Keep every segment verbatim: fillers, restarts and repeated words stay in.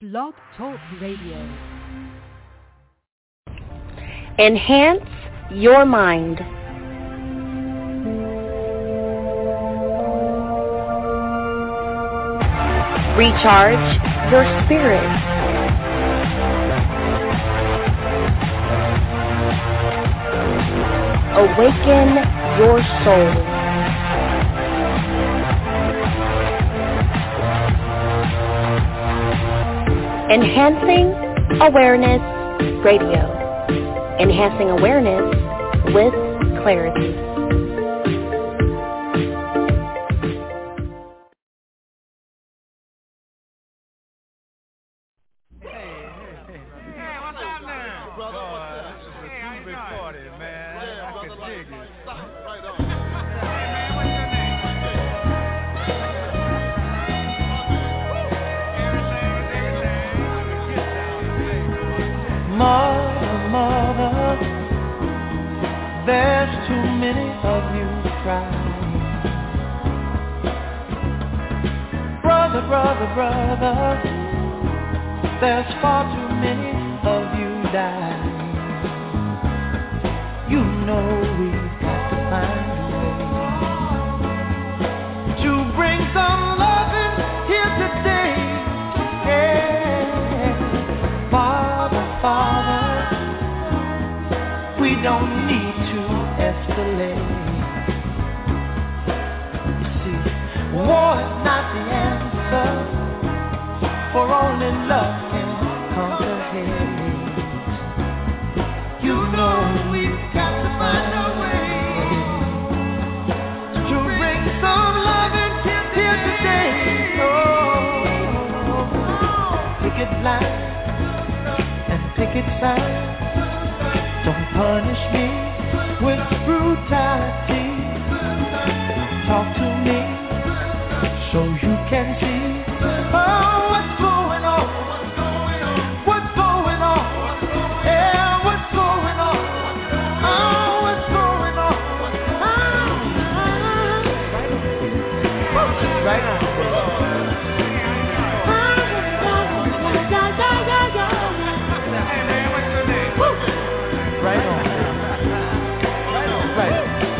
Blog Talk Radio. Enhance your mind. Recharge your spirit. Awaken your soul. Enhancing Awareness Radio. Enhancing awareness with clarity. Mother, mother, there's too many of you crying. Brother, brother, brother, there's far too many of you dying. You know we've got to find a way to bring some loving here today. Yeah, Father, Father, we don't need to escalate. You see, war is not the answer, for only love can conquer hate. You know we've got to find a way to bring some love in here today. Oh, picket line and picket sign. Don't punish me with brutality. Talk to me so you can see. Oh, what's going on? What's going on? Yeah, what's going on? Oh, what's going on? Ah, right on. Right on. Right on. Right.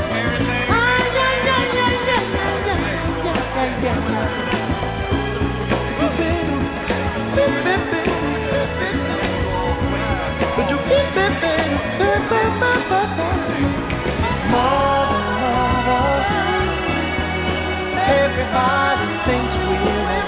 Mother, mother, everybody thinks we're at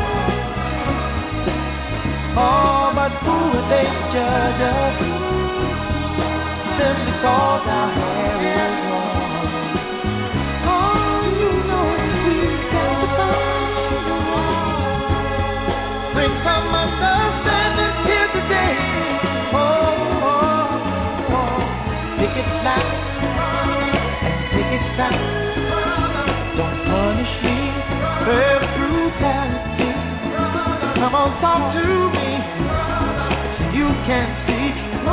home. Oh, but who would they judge us? Simply cause our hair is long. Oh, you know we've got to find a way. Bring some understanding here today. Oh, oh, oh. Pick it loud and pick it sound. Don't punish me with brutality. Come on, talk to me so you can see. Oh,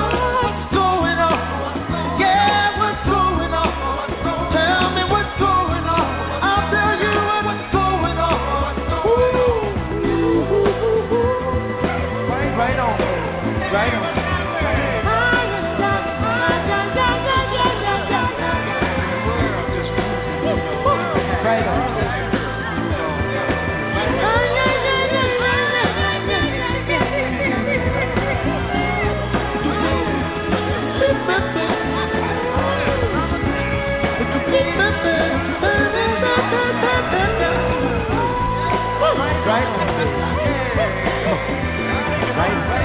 right on. Right on. Right on. Right on.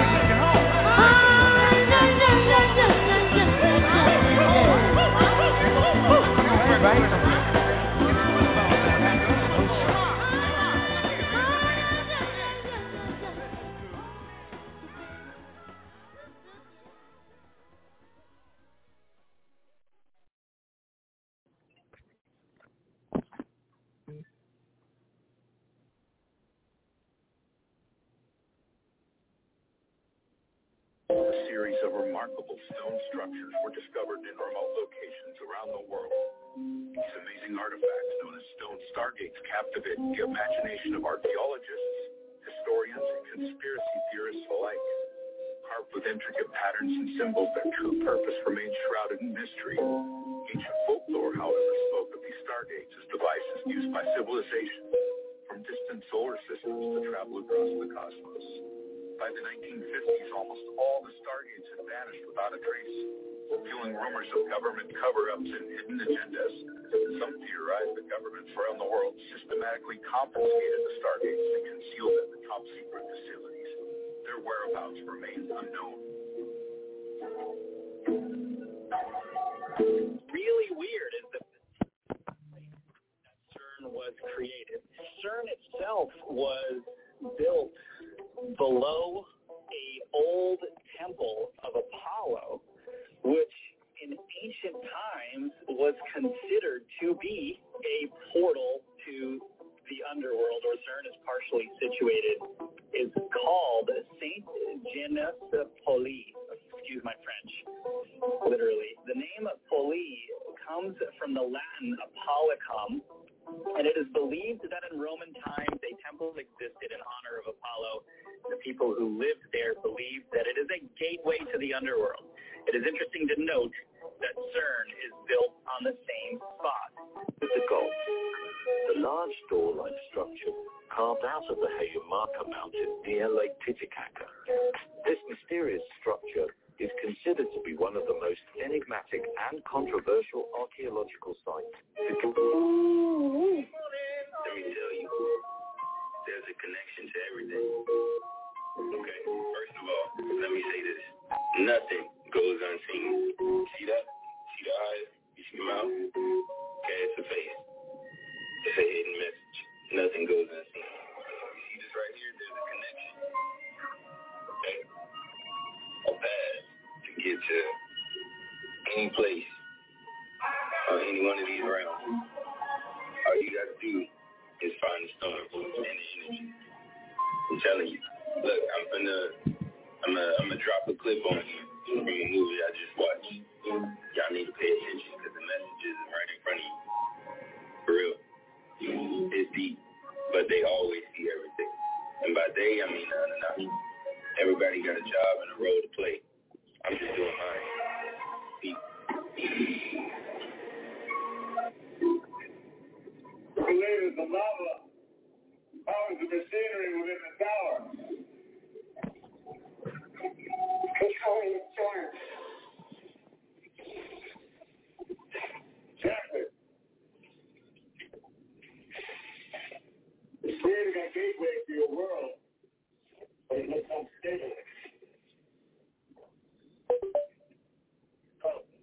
A series of remarkable stone structures were discovered in remote locations around the world. These amazing artifacts, known as stone stargates, captivate the imagination of archaeologists, historians, historians and conspiracy theorists alike. Carved with intricate patterns and symbols, their true purpose remains shrouded in mystery. Ancient folklore, however, spoke of these stargates as devices used by civilization from distant solar systems to travel across the cosmos. By the nineteen fifties, almost all the stargates had vanished without a trace, fueling rumors of government cover-ups and hidden agendas. Some theorized that governments around the world systematically confiscated the stargates and concealed them in top-secret facilities. Their whereabouts remain unknown. Really weird is that CERN was created. CERN itself was built below a old temple of Apollo, which in ancient times was considered to be a portal to the underworld, or CERN is partially situated, is called Saint Genès-Poli. Excuse my French, literally. The name Poli comes from the Latin Apollicum, and it is believed that in Roman times a temple existed in honor of Apollo. The people who lived there believed that it is a gateway to the underworld. It is interesting to note that CERN is built on the same spot. The Gulf, the large door-like structure carved out of the Hayamaka Mountain near Lake Titicaca. This mysterious structure is considered to be one of the most enigmatic and controversial archaeological sites. Let me tell you, there's a connection to everything. Okay, first of all, let me say this. Nothing goes unseen. See that? See the eyes? You see the mouth? Okay, it's a face. It's a hidden message. Nothing goes unseen. You see this right here? There's a connection. Okay? A path to get to any place or any one of these realms. All you got to do is find the storm and the energy. I'm telling you. Look, I'm gonna, I'm gonna, I'm gonna drop a clip on you from a movie I just watched. Y'all need to pay attention because the message is right in front of you. For real. It's deep, but they always see everything. And by they, I mean none and none. Everybody got a job and a role to play. I'm just doing mine. Deep. Creators of lava powers the machinery within the tower. Controlling the storm. Exactly. It's creating a gateway to your world, but it looks unstable. Oh.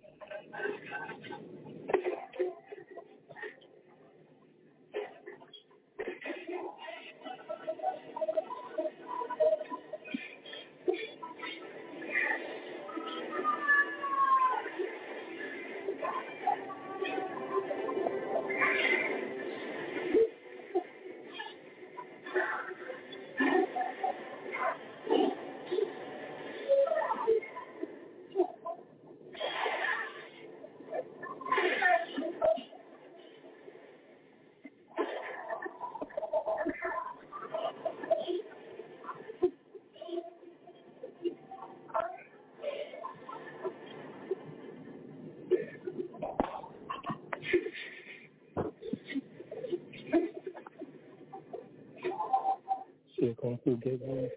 Going through gateway.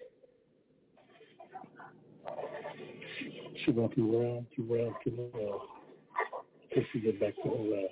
She going through round, through round, through round. Till she get back to her round.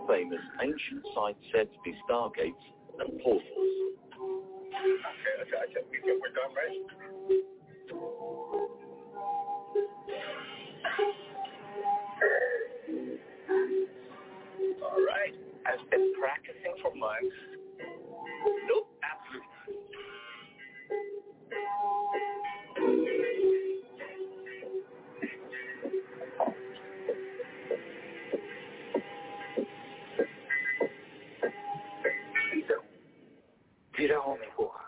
famous ancient sites said to be stargates and portals. Okay, okay, okay. We think we're done, right? All right. I've been practicing for months. Nope, absolutely not. Tira homem, porra.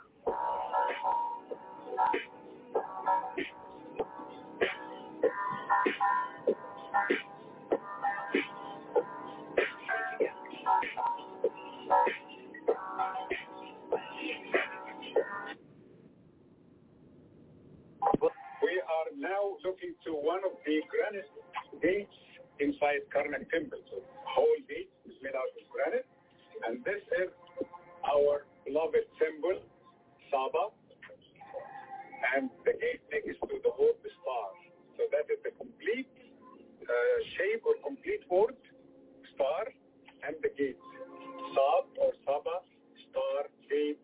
We are now looking to one of the granite gates inside Karnak Temple. So the whole gate is made out of granite, and this is our beloved symbol, Saba, and the gate next to the whole star. So that is the complete uh, shape or complete word, star, and the gate. Sab or Saba, star, gate.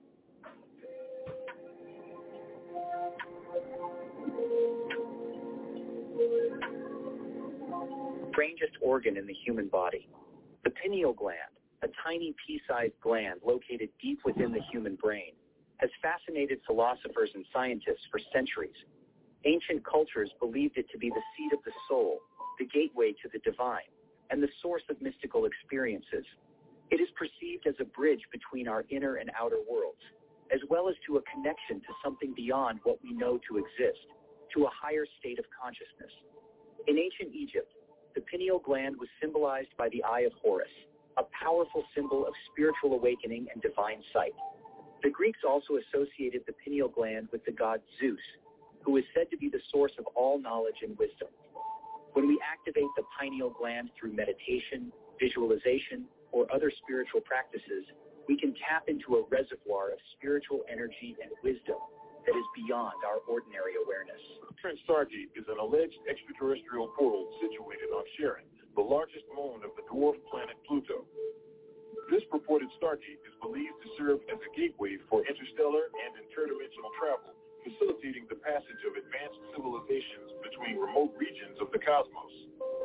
Strangest organ in the human body, the pineal gland, a tiny pea-sized gland located deep within the human brain, has fascinated philosophers and scientists for centuries. Ancient cultures believed it to be the seat of the soul, the gateway to the divine, and the source of mystical experiences. It is perceived as a bridge between our inner and outer worlds, as well as to a connection to something beyond what we know to exist, to a higher state of consciousness. In ancient Egypt, the pineal gland was symbolized by the eye of Horus, a powerful symbol of spiritual awakening and divine sight. The Greeks also associated the pineal gland with the god Zeus, who is said to be the source of all knowledge and wisdom. When we activate the pineal gland through meditation, visualization, or other spiritual practices, we can tap into a reservoir of spiritual energy and wisdom that is beyond our ordinary awareness. Sharon Stargate is an alleged extraterrestrial portal situated on Charon, the largest moon of the dwarf planet Pluto. This purported Stargate is believed to serve as a gateway for interstellar and interdimensional travel, facilitating the passage of advanced civilizations between remote regions of the cosmos.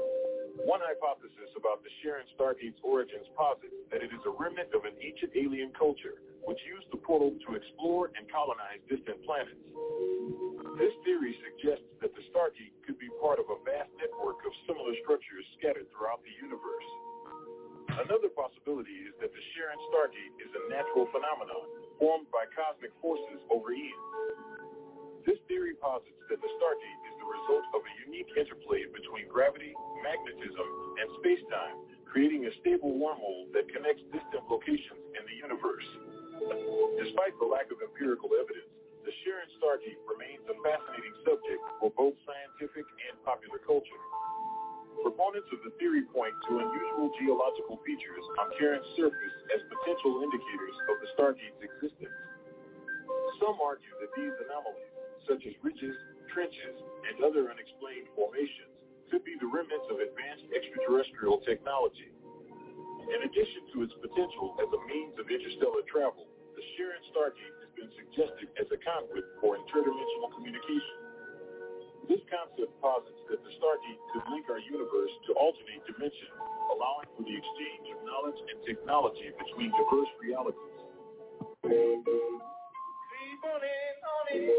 One hypothesis about the Sharon Stargate's origins posits that it is a remnant of an ancient alien culture which used the portal to explore and colonize distant planets. This theory suggests that the Stargate could be part of a vast network of similar structures scattered throughout the universe. Another possibility is that the Sharon Stargate is a natural phenomenon formed by cosmic forces over eons. This theory posits that the Stargate is the result of a unique interplay between gravity, magnetism, and space-time, creating a stable wormhole that connects distant locations in the universe. Despite the lack of empirical evidence, the Sharon Stargate remains a fascinating subject for both scientific and popular culture. Proponents of the theory point to unusual geological features on Charon's surface as potential indicators of the Stargate's existence. Some argue that these anomalies, such as ridges, trenches, and other unexplained formations, could be the remnants of advanced extraterrestrial technology. In addition to its potential as a means of interstellar travel, the Sharon Stargate has been suggested as a conduit for interdimensional communication. This concept posits that the Stargate could link our universe to alternate dimensions, allowing for the exchange of knowledge and technology between diverse realities. Keep on it, on it.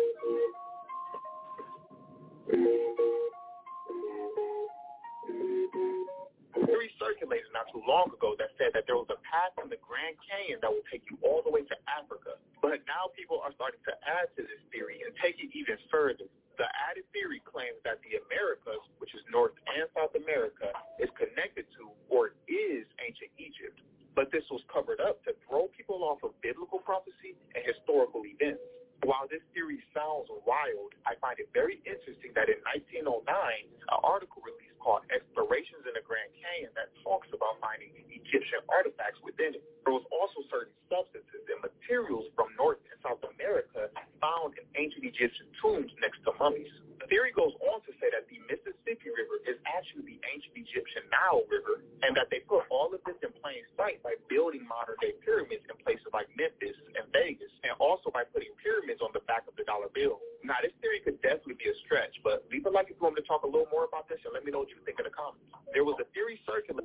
Theory circulated not too long ago that said that there was a path in the Grand Canyon that will take you all the way to Africa. But now people are starting to add to this theory and take it even further. The added theory claims that the Americas, which is North and South America, is connected to or is ancient Egypt. But this was covered up to throw people off of biblical prophecy and historical events. While this theory sounds wild, I find it very interesting that in nineteen oh nine, an article released called Explorations in the Grand Canyon that talks about finding Egyptian artifacts within it. There was also certain substances and materials from North and South America found in ancient Egyptian tombs next to mummies. The theory goes on to say that the Mississippi River is actually the ancient Egyptian Nile River, and that they put all of this in plain sight by building modern-day pyramids in places like Memphis and Vegas, and also by putting pyramids on the back of the dollar bill. Now, this theory could definitely be a stretch, but leave a like if you want me to talk a little more about this, and let me know what you think in the comments. There was a theory circulating.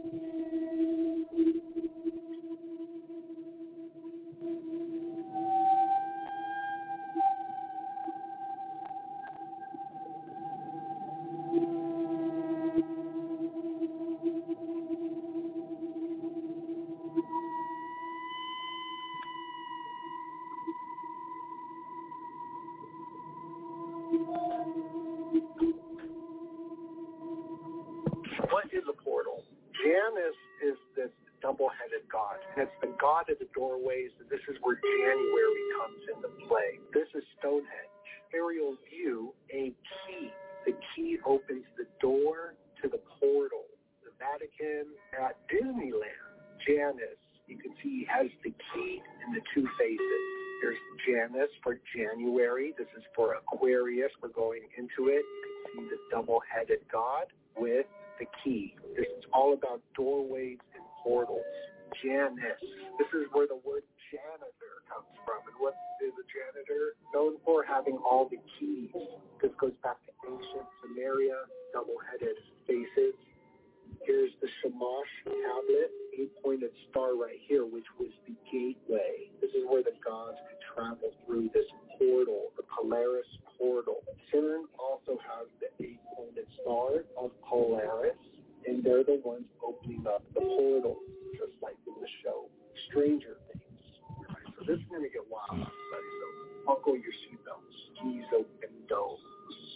What is a portal? Janus is this double-headed god. And it's the god of the doorways, and this is where January comes into play. This is Stonehenge. Aerial view, a key. The key opens the door to the portal. The Vatican at Disneyland. Janus, you can see, has the key and the two faces. There's Janus for January. This is for Aquarius. We're going into it. You can see the double-headed god with the key. This is all about doorways and portals. Janus. This is where the word janitor comes from. And what is a janitor? Known for having all the keys. This goes back to ancient Samaria, double-headed faces. Here's the Shamash tablet, eight-pointed star right here, which was the gateway. This is where the gods could travel through this portal, the Polaris portal. CERN also has the eight-pointed star of Polaris, and they're the ones opening up the portal, just like in the show Stranger Things. Right, so this is going to get wild, everybody, so buckle your seatbelts. Keys open domes.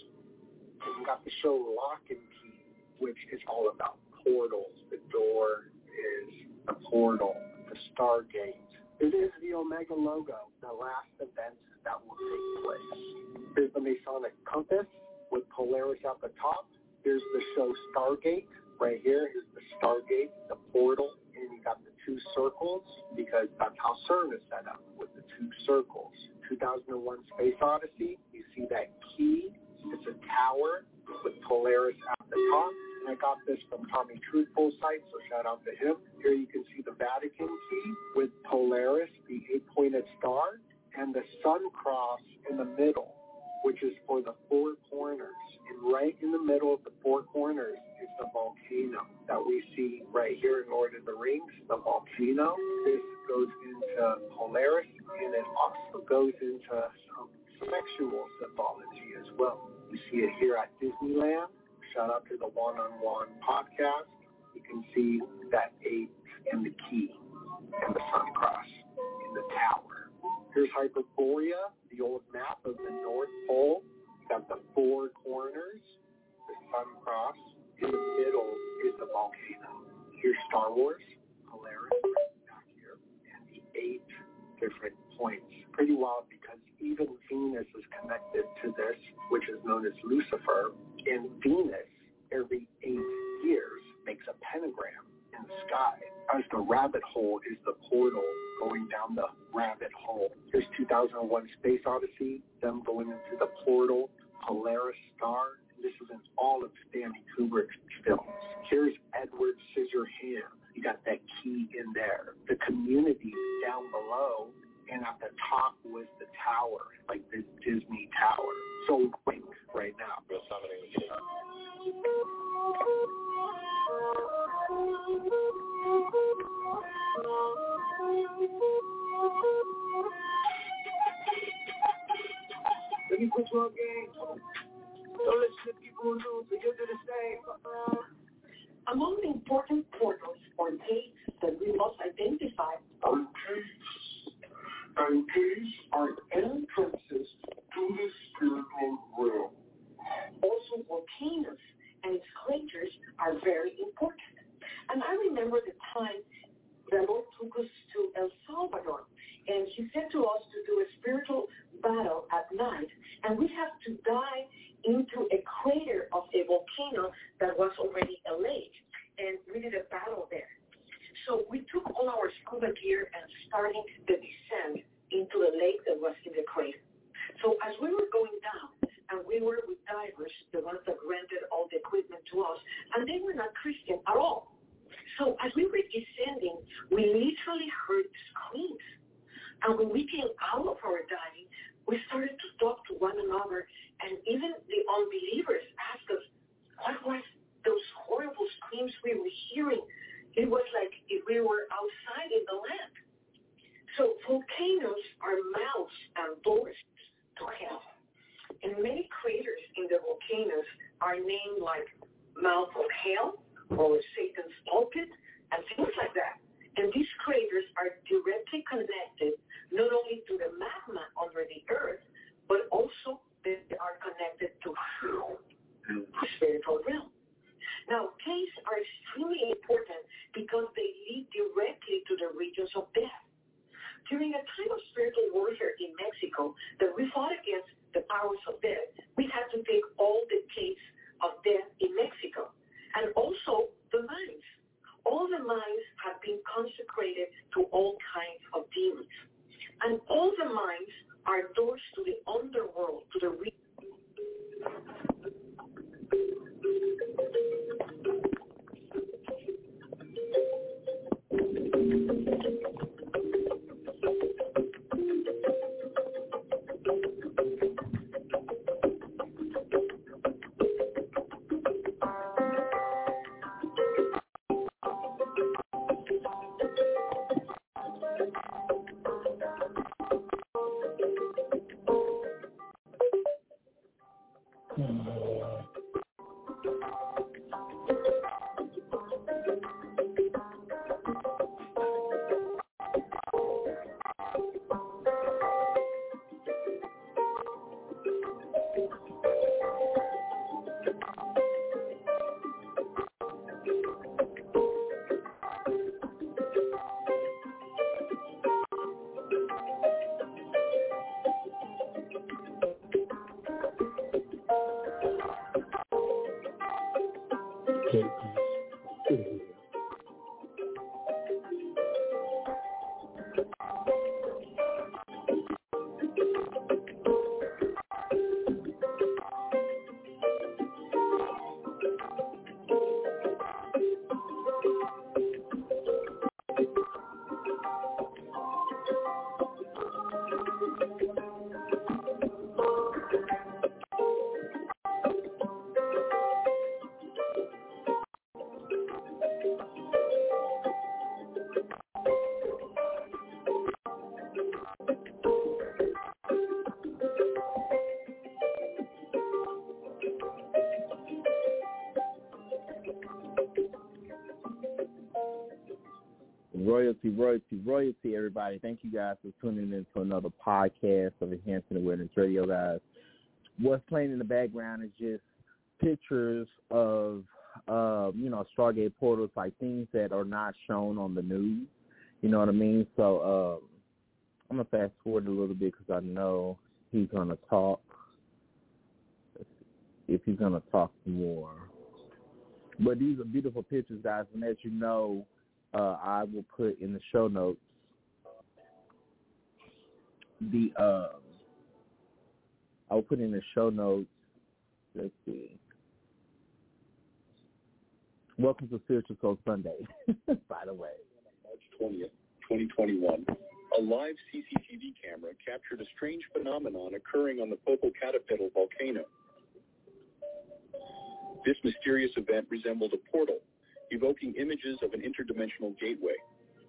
And we got the show Lock and Key, which is all about portals. The door is a portal, the Stargate. It is the Omega logo, the last event that will take place. Here's the Masonic compass with Polaris at the top. Here's the show Stargate right here. Here's the Stargate, the portal, and you got the two circles because that's how CERN is set up, with the two circles. two thousand one Space Odyssey, you see that key. It's a tower with Polaris at the top. I got this from Tommy Truthful's site, so shout out to him. Here you can see the Vatican key with Polaris, the eight-pointed star, and the sun cross in the middle, which is for the four corners. And right in the middle of the four corners is the volcano that we see right here in Lord of the Rings, the volcano. This goes into Polaris, and it also goes into some sexual symbology as well. You see it here at Disneyland. Shout out to the One-on-One podcast. You can see that eight and the key and the sun cross in the tower. Here's Hyperborea, the old map of the North Pole. You got the four corners, the sun cross. In the middle is the volcano. Here's Star Wars, Polaris, back here, and the eight different points. Pretty wild because even Venus is connected to this, which is known as Lucifer. And Venus, every eight years, makes a pentagram in the sky. As the rabbit hole is the portal going down the rabbit hole. Here's two thousand one Space Odyssey, them going into the portal, Polaris star. This is in all of Stanley Kubrick's films. Here's Edward Scissorhands. You got that key in there. The community down below, and at the top was the tower, like the Disney Tower. So wink right now. Let me put you on game. Don't listen to people who lose, so you'll do the same. Among the important portals or gates that we must identify are gates. And gates are entrances to the spiritual realm. Also, volcanoes and its craters are very important. And I remember the time the Lord took us to El Salvador, and he said to us to do a spiritual battle at night, and we have to dive into a crater of a volcano that was already a lake, and we did a battle there. So we took all our scuba gear and starting the descent into the lake that was in the crater. So as we were going down, and we were with divers, the ones that rented all the equipment, equipment to us, and they were not Christian at all. So as we were descending, we literally heard screams. And when we came out of our diving, we started to talk to one another, and even the unbelievers asked us, what was those horrible screams we were hearing? It was like if we were outside in the land. So volcanoes are mouths and doors to hell. And many craters in the volcanoes are named like Mouth of Hell or Satan's pulpit and things like that. And these craters are directly connected not only to the magma under the earth, but also they are connected to the spiritual realm. Now, caves are extremely important because they lead directly to the regions of death. During a time of spiritual warfare in Mexico that we fought against the powers of death, we had to take all the caves of death in Mexico and also the mines. All the mines have been consecrated to all kinds of demons. And all the mines are doors to the underworld, to the region. Royalty, royalty, royalty, everybody. Thank you guys for tuning in to another podcast of Enhancing Awareness Radio, guys. What's playing in the background is just pictures of, uh, you know, Stargate portals, like things that are not shown on the news. You know what I mean? So um, I'm going to fast forward a little bit because I know he's going to talk. If he's going to talk more. But these are beautiful pictures, guys. And as you know, Uh, I will put in the show notes the uh, I will put in the show notes. Let's see. Welcome to Spiritual Soul Sunday. By the way, March twentieth, twenty twenty-one, a live C C T V camera captured a strange phenomenon occurring on the Popocatépetl volcano. This mysterious event resembled a portal, evoking images of an interdimensional gateway.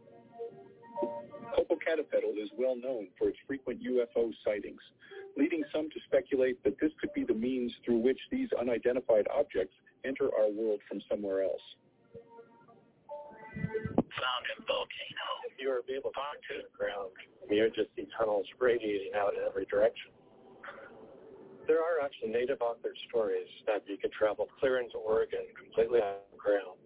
Popocatépetl is well known for its frequent U F O sightings, leading some to speculate that this could be the means through which these unidentified objects enter our world from somewhere else. Found in volcano. If you were able to talk to the ground, you would just see tunnels radiating out in every direction. There are actually native authored stories that you could travel clear into Oregon completely on the ground.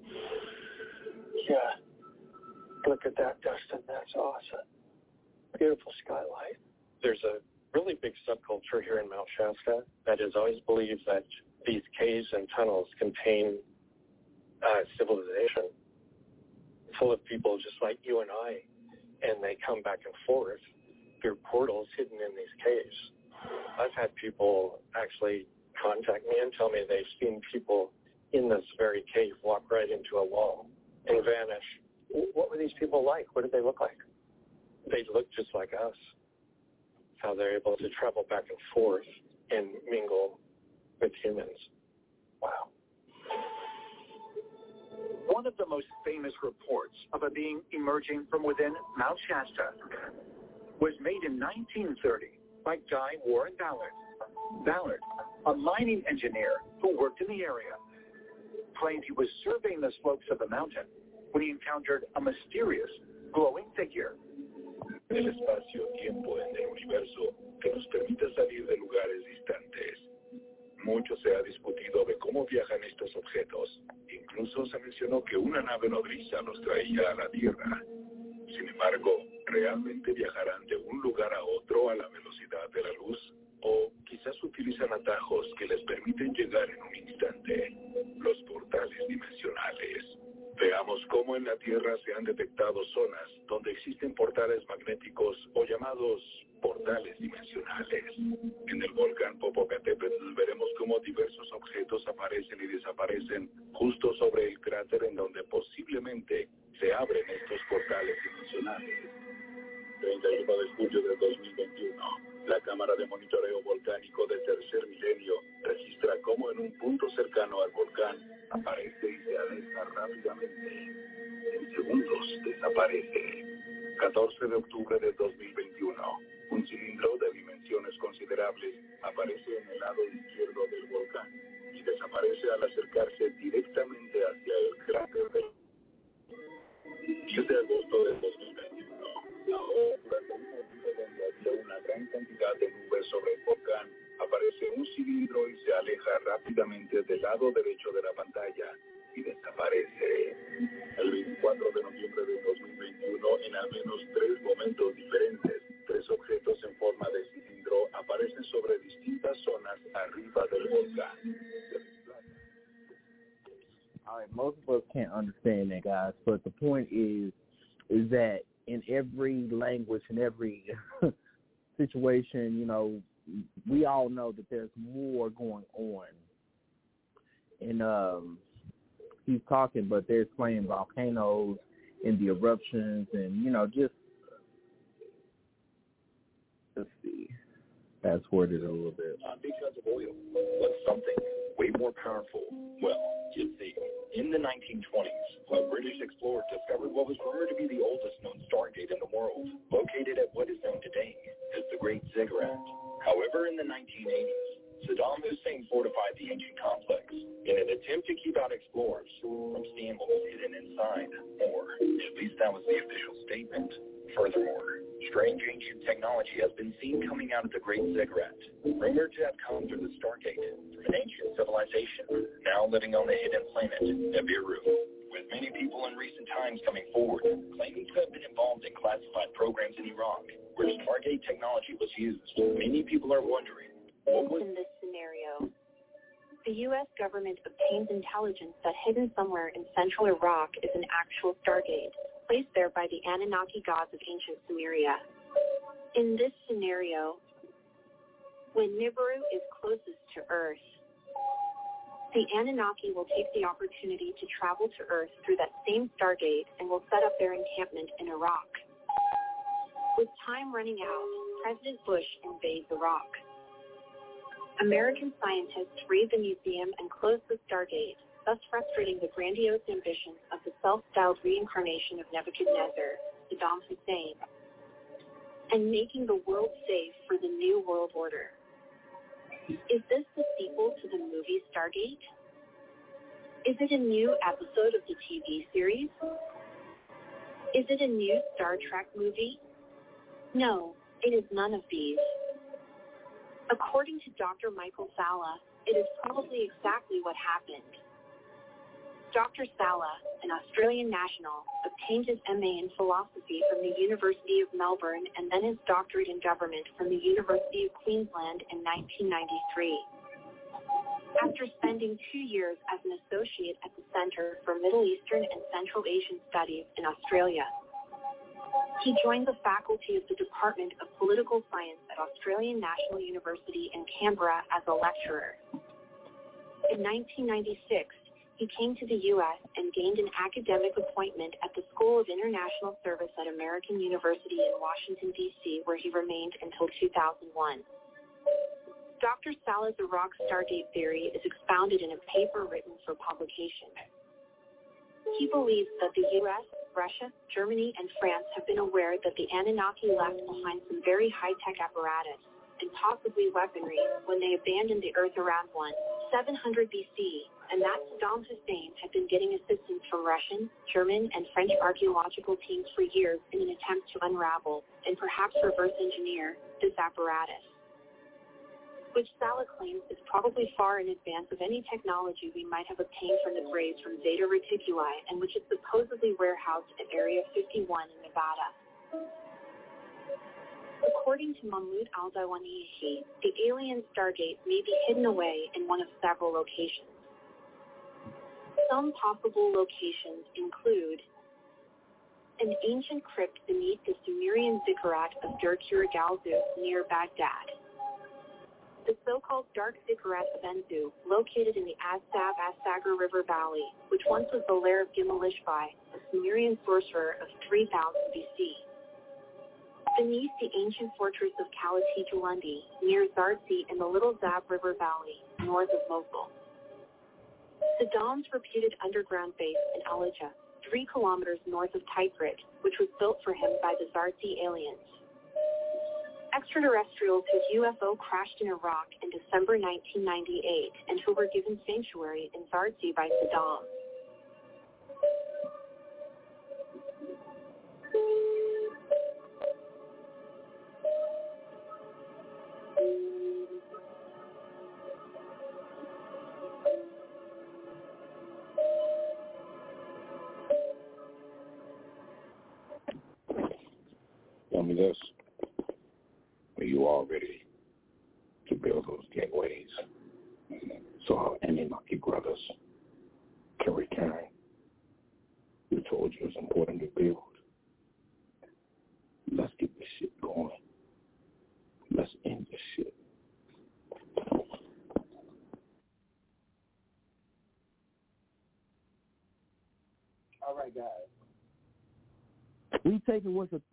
Yeah. Look at that, Dustin. That's awesome. Beautiful skylight. There's a really big subculture here in Mount Shasta that has always believed that these caves and tunnels contain uh, civilization full of people just like you and I, and they come back and forth through portals hidden in these caves. I've had people actually contact me and tell me they've seen people in this very cave walk right into a wall and vanish. What were these people like? What did they look like? They looked just like us. How they're able to travel back and forth and mingle with humans. Wow. One of the most famous reports of a being emerging from within Mount Shasta was made in nineteen thirty by Guy Warren Ballard. Ballard, a mining engineer who worked in the area, claimed he was surveying the slopes of the mountain when he encountered a mysterious glowing figure. El espacio-tiempo en el universo que nos permite salir de lugares distantes. Mucho se ha discutido de cómo viajan estos objetos. Incluso se mencionó que una nave nodriza los traía a la Tierra. Sin embargo, ¿realmente viajarán de un lugar a otro a la velocidad de la luz? ¿O quizás utilizan atajos que les permiten llegar en un instante? Los portales dimensionales. Veamos cómo en la Tierra se han detectado zonas donde existen portales magnéticos o llamados portales dimensionales. En el volcán Popocatépetl veremos cómo diversos objetos aparecen y desaparecen justo sobre el cráter en donde posiblemente se abren estos portales dimensionales. treinta y uno de julio de dos mil veintiuno, la Cámara de Monitoreo Volcánico del Tercer Milenio registra cómo en un punto cercano al volcán aparece y se aleja rápidamente. En segundos desaparece. catorce de octubre de dos mil veintiuno, un cilindro de dimensiones considerables aparece en el lado izquierdo del volcán y desaparece al acercarse directamente hacia el cráter del diez de agosto de dos mil veintiuno. Ahora, en un momento donde había una gran cantidad de nubes sobre el volcán, aparece un cilindro y se aleja rápidamente del lado derecho de la pantalla y desaparece. El veinticuatro de noviembre de dos mil veintiuno, en al menos tres momentos diferentes, tres objetos en forma de cilindro aparecen sobre distintas zonas arriba del volcán. All right, most of us can't understand that, guys, but the point is, is that in every language, in every situation, you know, we all know that there's more going on. And um, he's talking, but they're explaining volcanoes and the eruptions and, you know, just, let's see, fast forward it a little bit. Uh, because of oil was something way more powerful. Well, you see, in the nineteen twenties, a British explorer discovered what was rumored to be the oldest known stargate in the world, located at what is known today as the Great Ziggurat. However, in the nineteen eighties, Saddam Hussein fortified the ancient complex in an attempt to keep out explorers from seeing what was hidden inside, or at least that was the official statement. Furthermore, strange ancient technology has been seen coming out of the Great Ziggurat, rumored to have come through the Stargate from an ancient civilization now living on the hidden planet Nibiru, with many people in recent times coming forward claiming to have been involved in classified programs in Iraq where Stargate technology was used. Many people are wondering, what was in this scenario? The U S government obtains intelligence that hidden somewhere in central Iraq is an actual Stargate, placed there by the Anunnaki gods of ancient Sumeria. In this scenario, when Nibiru is closest to Earth, the Anunnaki will take the opportunity to travel to Earth through that same Stargate and will set up their encampment in Iraq. With time running out, President Bush invades Iraq. American scientists raid the museum and close the Stargate, thus frustrating the grandiose ambitions of the self-styled reincarnation of Nebuchadnezzar, Saddam Hussein, and making the world safe for the new world order. Is this the sequel to the movie Stargate? Is it a new episode of the T V series? Is it a new Star Trek movie? No, it is none of these. According to Doctor Michael Salla, it is probably exactly what happened. Doctor Salla, an Australian national, obtained his M A in philosophy from the University of Melbourne and then his doctorate in government from the University of Queensland in nineteen ninety-three. After spending two years as an associate at the Centre for Middle Eastern and Central Asian Studies in Australia, he joined the faculty of the Department of Political Science at Australian National University in Canberra as a lecturer. In nineteen ninety-six, he came to the U S and gained an academic appointment at the School of International Service at American University in Washington, D C, where he remained until two thousand one. Doctor Salah's Iraq Stargate theory is expounded in a paper written for publication. He believes that the U S, Russia, Germany, and France have been aware that the Anunnaki left behind some very high-tech apparatus and possibly weaponry when they abandoned the Earth around seven hundred B C, and that Saddam Hussein had been getting assistance from Russian, German, and French archaeological teams for years in an attempt to unravel and perhaps reverse engineer this apparatus, which Salah claims is probably far in advance of any technology we might have obtained from the graves from Zeta Reticuli, and which is supposedly warehoused at Area fifty-one in Nevada. According to Mahmoud al-Dawanihi, the alien Stargate may be hidden away in one of several locations. Some possible locations include an ancient crypt beneath the Sumerian ziggurat of Dur-Kirigalzu near Baghdad, the so-called Dark Ziggurat of Enzu, located in the Aztab-Asagar River Valley, which once was the lair of Gimel-Ishbai, a Sumerian sorcerer of three thousand B C. Beneath the ancient fortress of Kalati-Julundi, near Zartsi in the Little Zab River Valley, north of Mosul. Saddam's reputed underground base in Alija, three kilometers north of Tikrit, which was built for him by the Zartsi aliens. Extraterrestrials whose U F O crashed in Iraq in December nineteen ninety-eight and who were given sanctuary in Zartsi by Saddam. Tell me this. Are you all ready to build those gateways so our Anunnaki brothers can return? We told you it's important to build. Let's get this shit going. Let's end this shit. All right, guys. We take it with a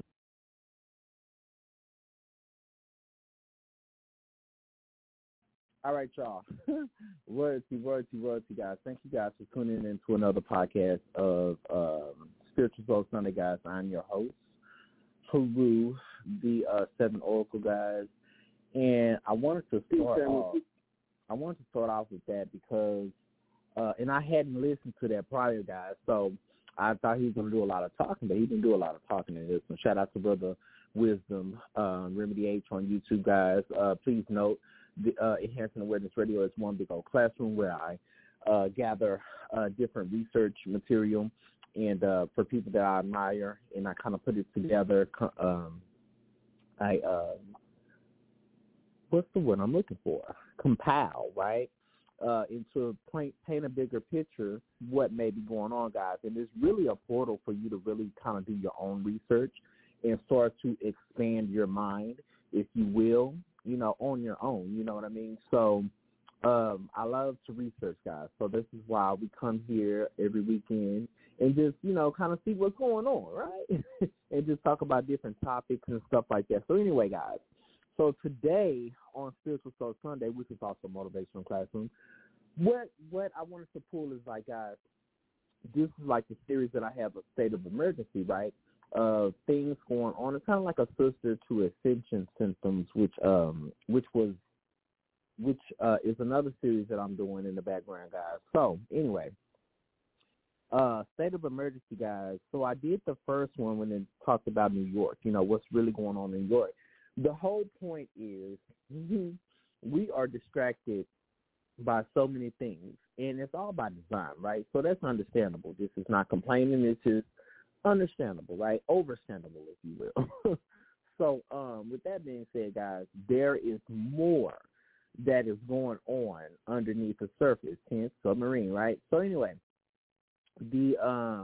All right, y'all. royalty, royalty, royalty, guys. Thank you guys for tuning in to another podcast of um, Spiritual Soul Sunday, guys. I'm your host, Haru, the uh, Seven Oracle guys, and I wanted to start off. I wanted to start off with that because, uh, and I hadn't listened to that prior, guys. So I thought he was going to do a lot of talking, but he didn't do a lot of talking in this one. Shout out to Brother Wisdom, uh, Remedy H on YouTube, guys. Uh, please note. The uh, Enhancing Awareness Radio is one big old classroom where I uh, gather uh, different research material and uh, for people that I admire, and I kind of put it together. Um, I uh, what's the word I'm looking for? Compile, right? Uh, into paint, paint a bigger picture what may be going on, guys. And it's really a portal for you to really kind of do your own research and start to expand your mind, if you will, you know, on your own, you know what I mean? So um, I love to research, guys. So this is why we come here every weekend and just, you know, kind of see what's going on, right? And just talk about different topics and stuff like that. So anyway, guys, so today on Spiritual Soul Sunday, which is also Motivational Classroom, what what I wanted to pull is like, guys, this is like the series that I have, a state of emergency, right? Uh, things going on. It's kind of like a sister to Ascension Symptoms, which um, which was, which uh, is another series that I'm doing in the background, guys. So anyway, uh, state of emergency, guys. So I did the first one when it talked about New York. You know what's really going on in New York. The whole point is we are distracted by so many things, and it's all by design, right? So that's understandable. This is not complaining. This is understandable, right? Overstandable, if you will. So um, with that being said, guys, there is more that is going on underneath the surface, hence submarine, right? So anyway, the um,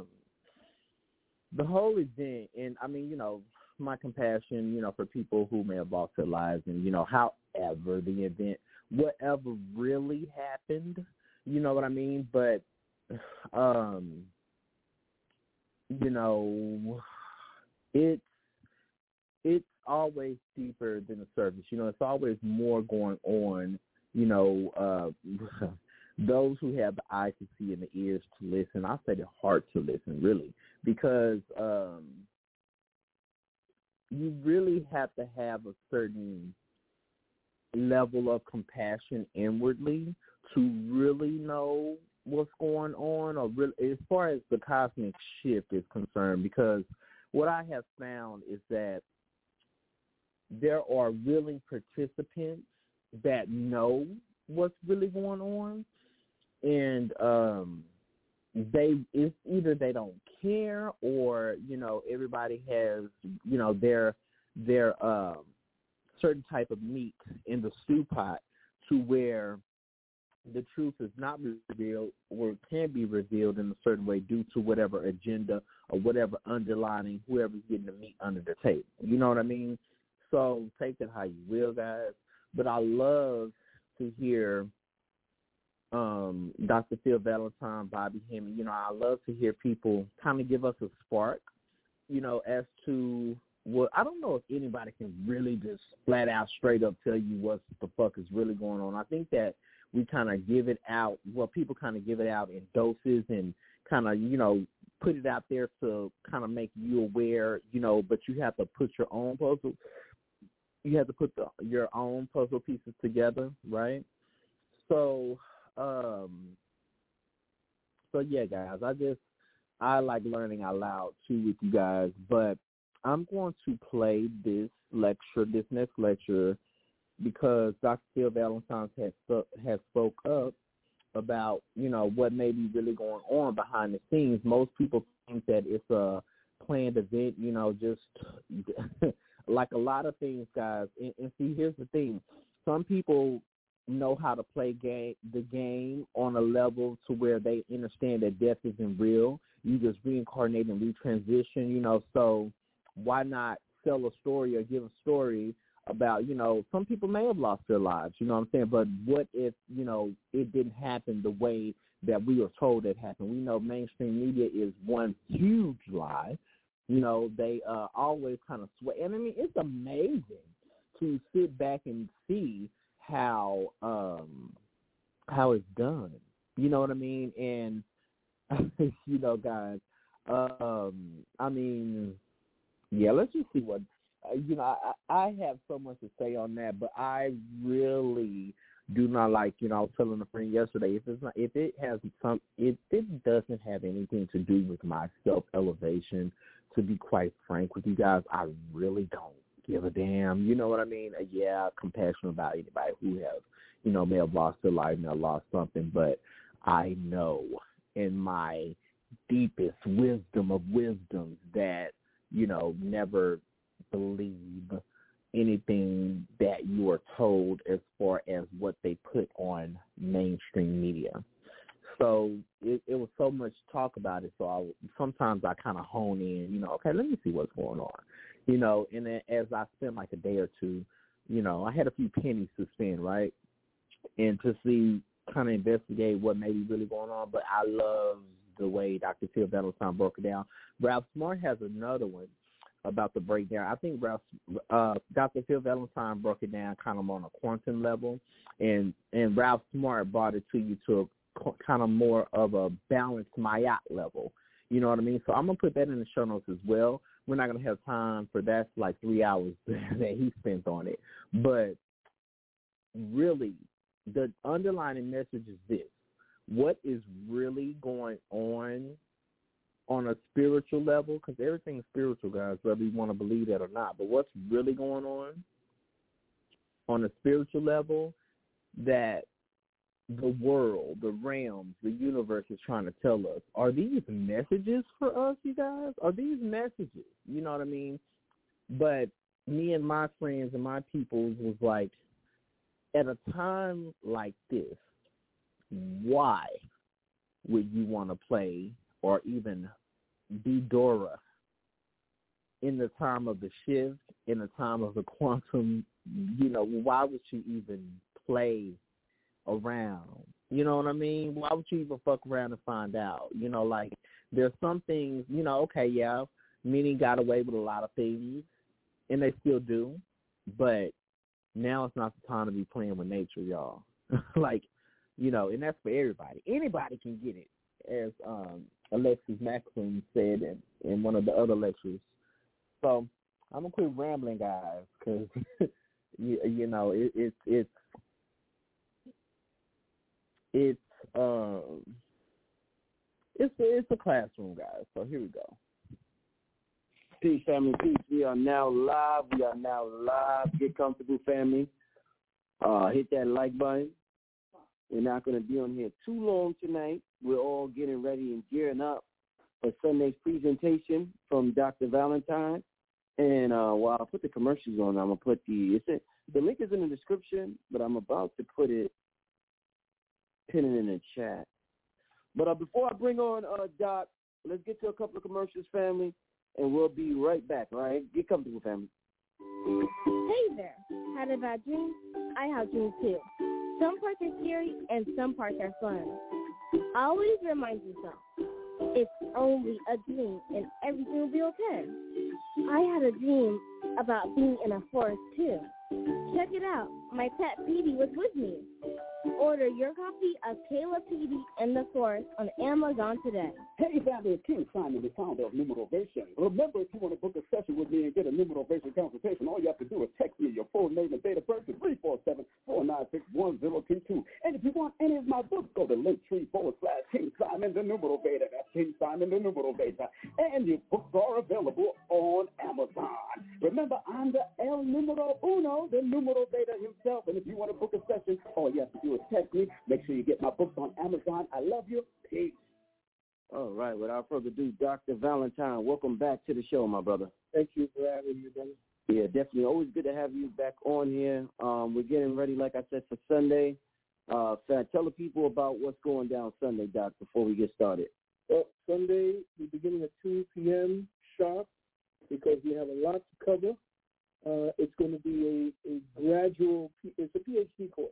the whole event, and I mean, you know, my compassion, you know, for people who may have lost their lives, and, you know, however the event, whatever really happened, You know what I mean? But, um, you know, it's, it's always deeper than the surface. You know, it's always more going on, you know, uh, those who have the eyes to see and the ears to listen. I say the heart to listen, really, because um, you really have to have a certain level of compassion inwardly to really know what's going on, or really, as far as the cosmic shift is concerned, because what I have found is that there are willing participants that know what's really going on, and um, they it's either they don't care, or you know everybody has you know their their um, certain type of meat in the stew pot, to where the truth is not revealed or can be revealed in a certain way due to whatever agenda or whatever underlining whoever's getting the meat under the table. You know what I mean? So take it how you will, guys. But I love to hear um, Doctor Phil Valentine, Bobby Hemming. You know, I love to hear people kind of give us a spark, you know, as to what, I don't know if anybody can really just flat out straight up tell you what the fuck is really going on. I think that we kind of give it out, well, people kind of give it out in doses and kind of, you know, put it out there to kind of make you aware, you know, but you have to put your own puzzle, you have to put the, your own puzzle pieces together, right? So, um, so yeah, guys, I just, I like learning out loud too with you guys, but I'm going to play this lecture, this next lecture, because Doctor Phil Valentine has has spoke up about, you know, what may be really going on behind the scenes. Most people think that it's a planned event, you know, just like a lot of things, guys. And, and see, here's the thing. Some people know how to play game, the game on a level to where they understand that death isn't real. You just reincarnate and retransition, you know, so why not sell a story or give a story about, you know, some people may have lost their lives, you know what I'm saying? But what if, you know, it didn't happen the way that we were told it happened? We know mainstream media is one huge lie. You know, they uh, always kind of swear. And, I mean, it's amazing to sit back and see how um, how it's done. You know what I mean? And, you know, guys, um, I mean, yeah, let's just see what, uh, you know, I, I have so much to say on that, but I really do not like, you know, I was telling a friend yesterday, if it's not, if it has some, if it doesn't have anything to do with my self-elevation, to be quite frank with you guys, I really don't give a damn. You know what I mean? Uh, yeah, compassion about anybody who have, you know, may have lost their life, may have lost something, but I know in my deepest wisdom of wisdoms that, you know, never believe anything that you are told as far as what they put on mainstream media. So it, it was so much talk about it, so I, sometimes I kind of hone in, you know, okay, let me see what's going on. You know, and then as I spent like a day or two, you know, I had a few pennies to spend, right? And to see, kind of investigate what may be really going on. But I love the way Doctor Phil Valentine broke it down. Ralph Smart has another one about the breakdown. I think Ralph, uh, Doctor Phil Valentine broke it down kind of on a quantum level, and, and Ralph Smart brought it to you to a kind of more of a balanced Mayat level. You know what I mean? So I'm going to put that in the show notes as well. We're not going to have time for that, like three hours that he spent on it. But really, the underlying message is this. What is really going on on a spiritual level, because everything's spiritual, guys, whether you want to believe that or not, but what's really going on on a spiritual level that the world, the realms, the universe is trying to tell us? Are these messages for us, you guys? Are these messages? You know what I mean? But me and my friends and my peoples was like, at a time like this, why would you want to play or even be Dora in the time of the shift, in the time of the quantum? You know, why would you even play around You know what I mean? Why would you even fuck around and find out? You know, like, there's some things, you know, okay, yeah, many got away with a lot of things, and they still do, but now it's not the time to be playing with nature, y'all. Like, you know, and that's for everybody. Anybody can get it, as um, Alexis Maxim said in, in one of the other lectures. So I'm going to quit rambling, guys, because, you, you know, it, it, it's, it's, um, it's, it's a classroom, guys. So here we go. Peace, family, peace. We are now live. We are now live. Get comfortable, family. Uh, hit that like button. We're not going to be on here too long tonight. We're all getting ready and gearing up for Sunday's presentation from Doctor Valentine. And uh, while I put the commercials on, I'm going to put the, it's a, the link is in the description, but I'm about to put it, pin it in the chat. But uh, before I bring on uh, Doc, let's get to a couple of commercials, family, and we'll be right back, all right? Get comfortable, family. Hey there. Had a bad dream? I have dreams too. Some parts are scary and some parts are fun. Always remind yourself, it's only a dream and everything will be okay. I had a dream about being in a forest too. Check it out. My pet Petey was with me. Order your copy of Kayla Petey in the Forest on Amazon today. Hey, family, it's King Simon, the founder of Numerovation. Remember, if you want to book a session with me and get a Numerovation consultation, all you have to do is text me your full name and date of birth to three four seven, four nine six, one zero two two. And if you want any of my books, go to linktree forward slash King Simon, the Numerovator. That's King Simon, the Numerovator. And your books are available on Amazon. Remember, I'm the El Numero Uno, the Numerovator himself. And if you want to book a session, all you have to do is text me. Make sure you get my books on Amazon. I love you. Peace. All right, without further ado, Doctor Valentine, welcome back to the show, my brother. Thank you for having me, brother. Yeah, definitely. Always good to have you back on here. Um, we're getting ready, like I said, for Sunday. Uh, tell the people about what's going down Sunday, Doc, before we get started. Well, Sunday, we're beginning at two p.m. sharp because we have a lot to cover. Uh, it's going to be a, a gradual, it's a P H D course.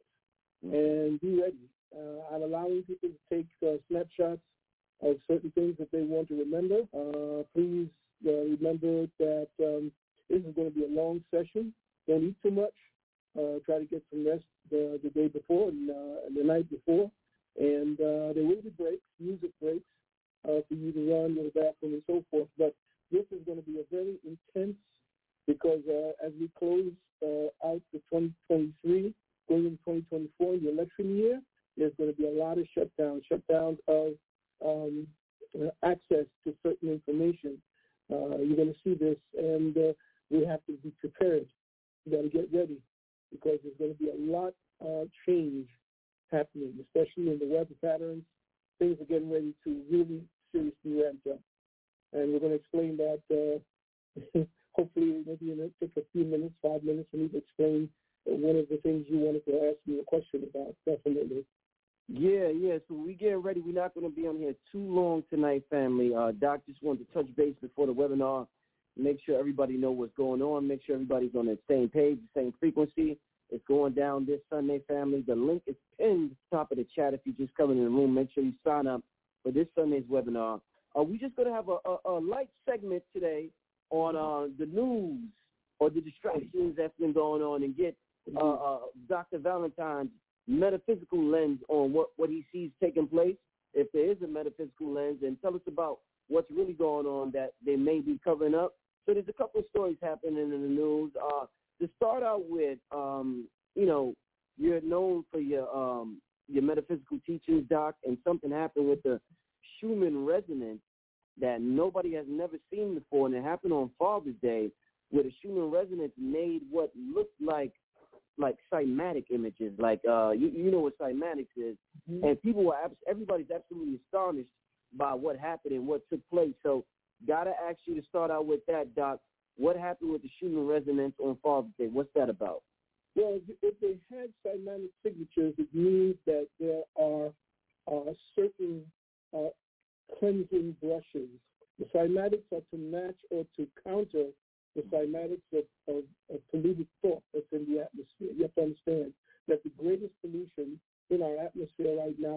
And be ready. Uh, I'm allowing people to take uh, snapshots of certain things that they want to remember. Uh, please uh, remember that um, this is going to be a long session. Don't eat too much. Uh, try to get some rest the, the day before and, uh, and the night before. And uh, there will be breaks, music breaks, uh, for you to run to the bathroom and so forth. But this is going to be a very intense because uh, as we close uh, out the twenty twenty-three, going into twenty twenty-four, the election year, there's going to be a lot of shutdowns, shutdowns of um, uh, access to certain information. Uh, you're going to see this, and uh, we have to be prepared. We got to get ready because there's going to be a lot of change happening, especially in the weather patterns. Things are getting ready to really seriously ramp up, and we're going to explain that. Uh, hopefully, maybe it'll take a few minutes, five minutes, for me to explain one of the things you wanted to ask me a question about, definitely. Yeah, yeah. So we getting ready. We're not going to be on here too long tonight, family. Uh, Doc just wanted to touch base before the webinar. Make sure everybody know what's going on. Make sure everybody's on the same page, the same frequency. It's going down this Sunday, family. The link is pinned at the top of the chat. If you're just coming in the room, make sure you sign up for this Sunday's webinar. Uh, we're just going to have a, a, a light segment today on uh, the news or the distractions that's been going on and get Uh, uh, Doctor Valentine's metaphysical lens on what, what he sees taking place, if there is a metaphysical lens, and tell us about what's really going on that they may be covering up. So there's a couple of stories happening in the news. Uh, to start out with, um, you know, you're known for your um, your metaphysical teachings, Doc, and something happened with the Schumann resonance that nobody has never seen before, and it happened on Father's Day, where the Schumann resonance made what looked like like cymatic images, like uh, you, you know what cymatics is, mm-hmm. and people were everybody's absolutely astonished by what happened and what took place. So, gotta ask you to start out with that, Doc. What happened with the Schumann resonance on Father's Day? What's that about? Well, if they had cymatic signatures, it means that there are uh, certain uh, cleansing brushes. The cymatics are to match or to counter the cymatics of, of, of polluted thought that's in the atmosphere. You have to understand that the greatest pollution in our atmosphere right now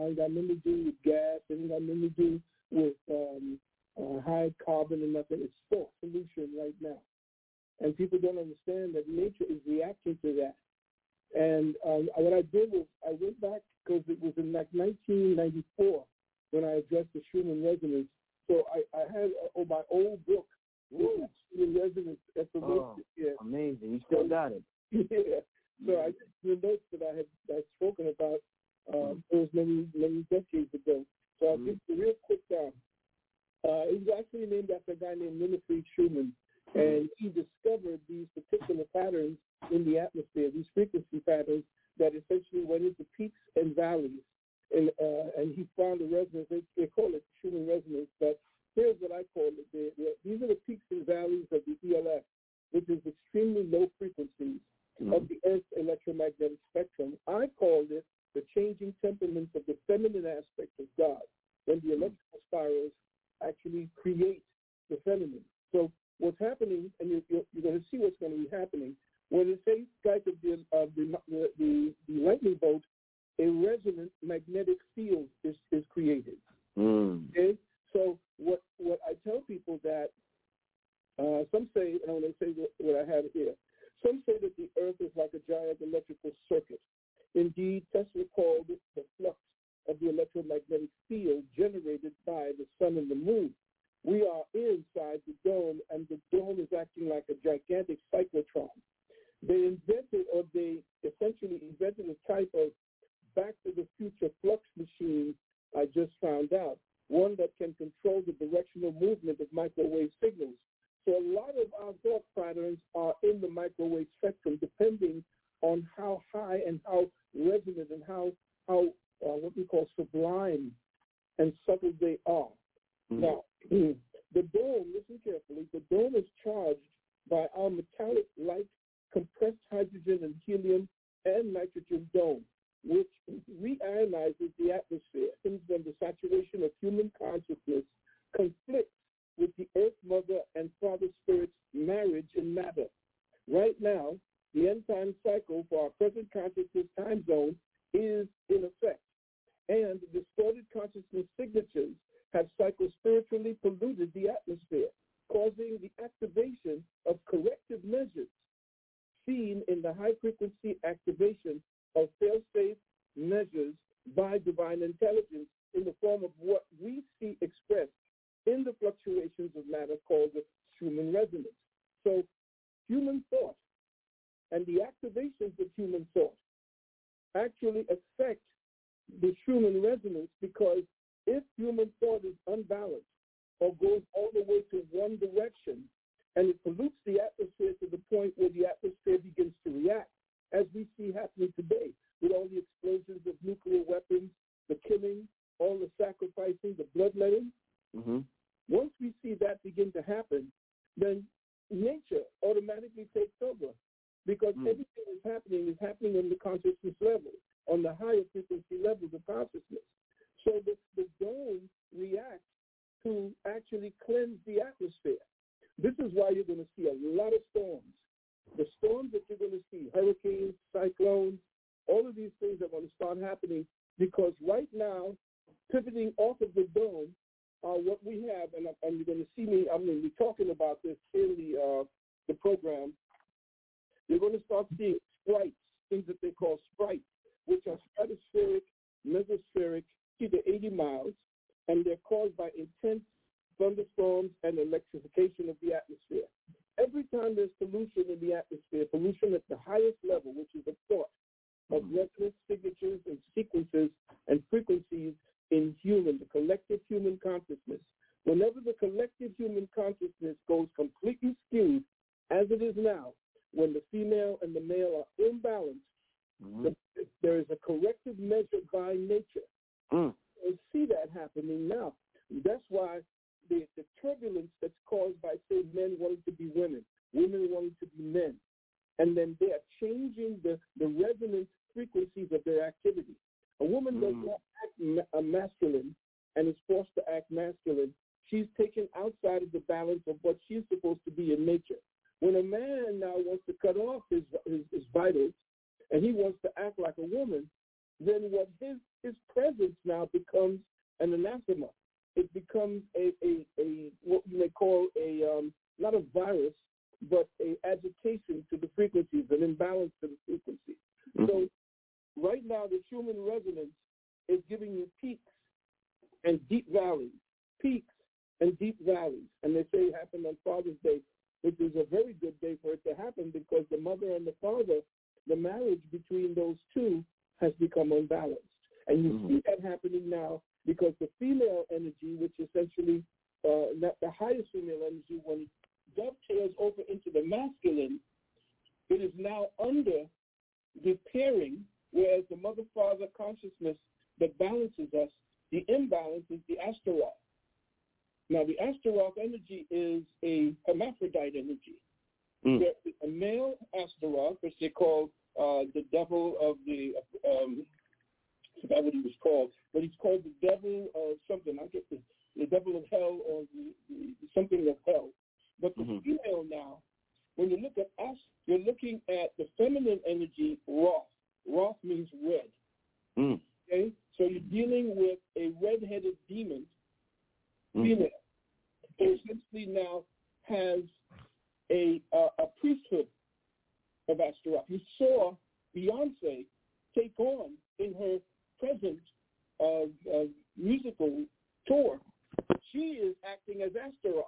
than we do with um, uh, high carbon and nothing. It's still a solution right now. And people don't understand that nature is reacting to that. And um, what I did was I went back because it was in like nineteen ninety-four when I addressed the Schumann resonance. So I, I had uh, my old book, Schumann resonance. Oh, yeah. Amazing. You still got it. Yeah. So I did the notes that I had I'd spoken about uh, mm. those many, many decades ago. So I'll mm. give you a real quick down. Uh, it was actually named after a guy named Winifred Schumann, and he discovered these particular patterns in the atmosphere, these frequency patterns that essentially went into peaks and valleys. And uh, and he found a resonance. They, they call it Schumann resonance, but here's what I call it. They, they, these are the peaks and valleys of the E L F, which is extremely low frequencies mm-hmm. of the Earth's electromagnetic spectrum. I called it the changing temperaments of the feminine aspect of God, when the electrical spirals actually create the feminine. So what's happening, and you're, you're, you're going to see what's going to be happening, when it says strike of the, uh, the, the, the, the lightning bolt, a resonant magnetic field is, is created. Mm. Okay? So what what I tell people that, uh, some say, and I'm going to say what, what I have here, some say that the Earth is like a giant electrical circuit. Indeed, Tesla called it the flux of the electromagnetic field generated by the sun and the moon. We are inside the dome, and the dome is acting like a gigantic cyclotron. They invented, or they essentially invented a type of Back to the Future flux machine, I just found out, one that can control the directional movement of microwave signals. So a lot of our thought patterns are in the microwave spectrum, depending on how high and how resonant and how, how uh, what we call sublime and subtle they are. Mm-hmm. Now, the dome, listen carefully, the dome is charged by our metallic-like compressed hydrogen and helium and nitrogen dome, which reionizes the atmosphere. Things when the saturation of human consciousness conflicts with the Earth Mother and Father Spirit's marriage in matter. Right now, the end time cycle for our present consciousness time zone is in effect, and the distorted consciousness signatures have psychospiritually polluted the atmosphere, causing the activation of corrective measures seen in the high-frequency activation of fail-safe measures by divine intelligence in the form of what we see expressed in the fluctuations of matter called the Schumann resonance. So human thought and the activations of human thought actually affect the Schumann resonance, because if human thought is unbalanced or goes all the way to one direction, and it pollutes the atmosphere to the point where the atmosphere begins to react, as we see happening today with all the explosions of nuclear weapons, the killing, all the sacrificing, the bloodletting. Mm-hmm. Once we see that begin to happen, then nature automatically takes over, because mm. everything that's happening is happening on the consciousness level, on the higher frequency levels of consciousness. So the, the dome reacts to actually cleanse the atmosphere. This is why you're going to see a lot of storms. The storms that you're going to see, hurricanes, cyclones, all of these things are going to start happening, because right now, pivoting off of the dome are what we have, and, and you're going to see me, I'm going to be talking about this in the, uh, the program. You're going to start seeing sprites, things that they call sprites, which are stratospheric, mesospheric, to eighty miles, and they're caused by intense thunderstorms and electrification of the atmosphere. Every time there's pollution in the atmosphere, pollution at the highest level, which is a thought of resonance signatures and sequences and frequencies in human, the collective human consciousness. Whenever the collective human consciousness goes completely skewed, as it is now, when the female and the male are imbalanced, mm-hmm. the, there is a corrective measure by nature. Mm. We see that happening now. That's why the, the turbulence that's caused by, say, men wanting to be women, women wanting to be men, and then they are changing the, the resonance frequencies of their activity. A woman mm. does not act ma- masculine and is forced to act masculine. She's taken outside of the balance of what she's supposed to be in nature. When a man now wants to cut off his, his, his vitals and he wants to act like a woman, then what his, his presence now becomes and anathema. It becomes a, a, a what you may call a, um, not a virus, but a agitation to the frequencies, an imbalance to the frequency. Mm-hmm. So right now, the Schumann resonance is giving you peaks and deep valleys, peaks and deep valleys. And they say it happened on Father's Day, which is a very good day for it to happen because the mother and the father, the marriage between those two has become unbalanced. And you mm-hmm. see that happening now because the female energy, which essentially, uh, the highest female energy, when it dovetails over into the masculine, it is now under the pairing, whereas the mother-father consciousness that balances us, the imbalance is the Astaroth. Now, the Astaroth energy is a hermaphrodite energy. Mm. There is a male Astaroth, which they call uh, the devil of the, um, I forgot what he was called, but he's called the devil of something. I get the, the devil of hell or the, the something of hell. But the mm-hmm. female now, when you look at us, you're looking at the feminine energy, Roth. Roth means red. Mm. Okay? So you're dealing with a red-headed demon, mm. female, who essentially now has a, uh, a priesthood of Astaroth. You saw Beyonce take on in her present uh, uh, musical tour. She is acting as Astaroth.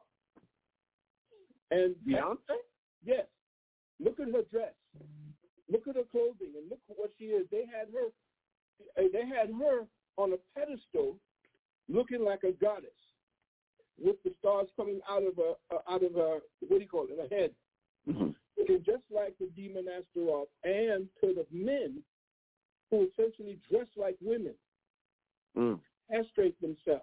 And Beyonce? Yes. Look at her dress. Look at her clothing, and look at what she is. They had her. They had her on a pedestal, looking like a goddess, with the stars coming out of her, uh, out of her. What do you call it? Her head. Mm-hmm. Looking just like the demon Astaroth, and to the men who essentially dress like women, mm. castrate themselves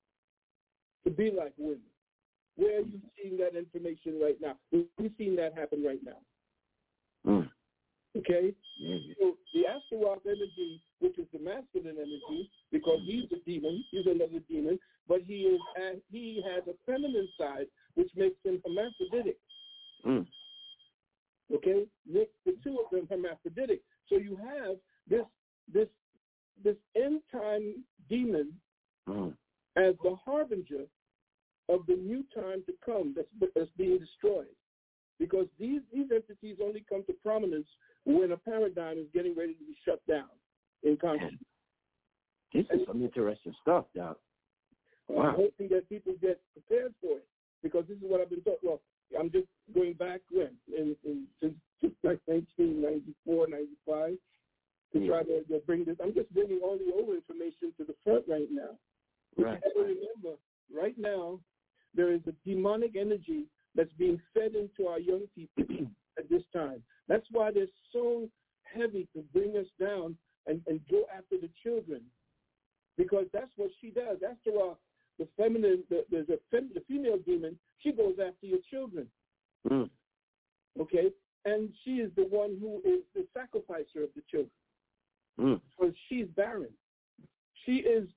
to be like women. Where are you seeing that information right now? We've seen that happen right now. Mm. Okay? Mm-hmm. So the Astaroth energy, which is the masculine energy, because he's a demon, he's another demon, but he is he has a feminine side, which makes him hermaphroditic. Mm. Okay? Makes the two of them hermaphroditic. So you have this this this end time demon mm. as the harbinger of the new time to come that's, that's being destroyed. Because these, these entities only come to prominence when a paradigm is getting ready to be shut down in consciousness. This is some interesting stuff, Doc. Wow. I'm hoping that people get prepared for it, because this is what I've been taught. Well, I'm just going back when, in, in, since, since like nineteen ninety-four, ninety-five, to yeah. try to, to bring this. I'm just bringing all the old information to the front right now. Right. You have to remember, right now, there is a demonic energy that's being fed into our young people at this time. That's why they're so heavy to bring us down and, and go after the children, because that's what she does. After all, the feminine, the, the, the, fem, the female demon, she goes after your children. Mm. Okay? And she is the one who is the sacrificer of the children. Mm. Because she's barren. She is...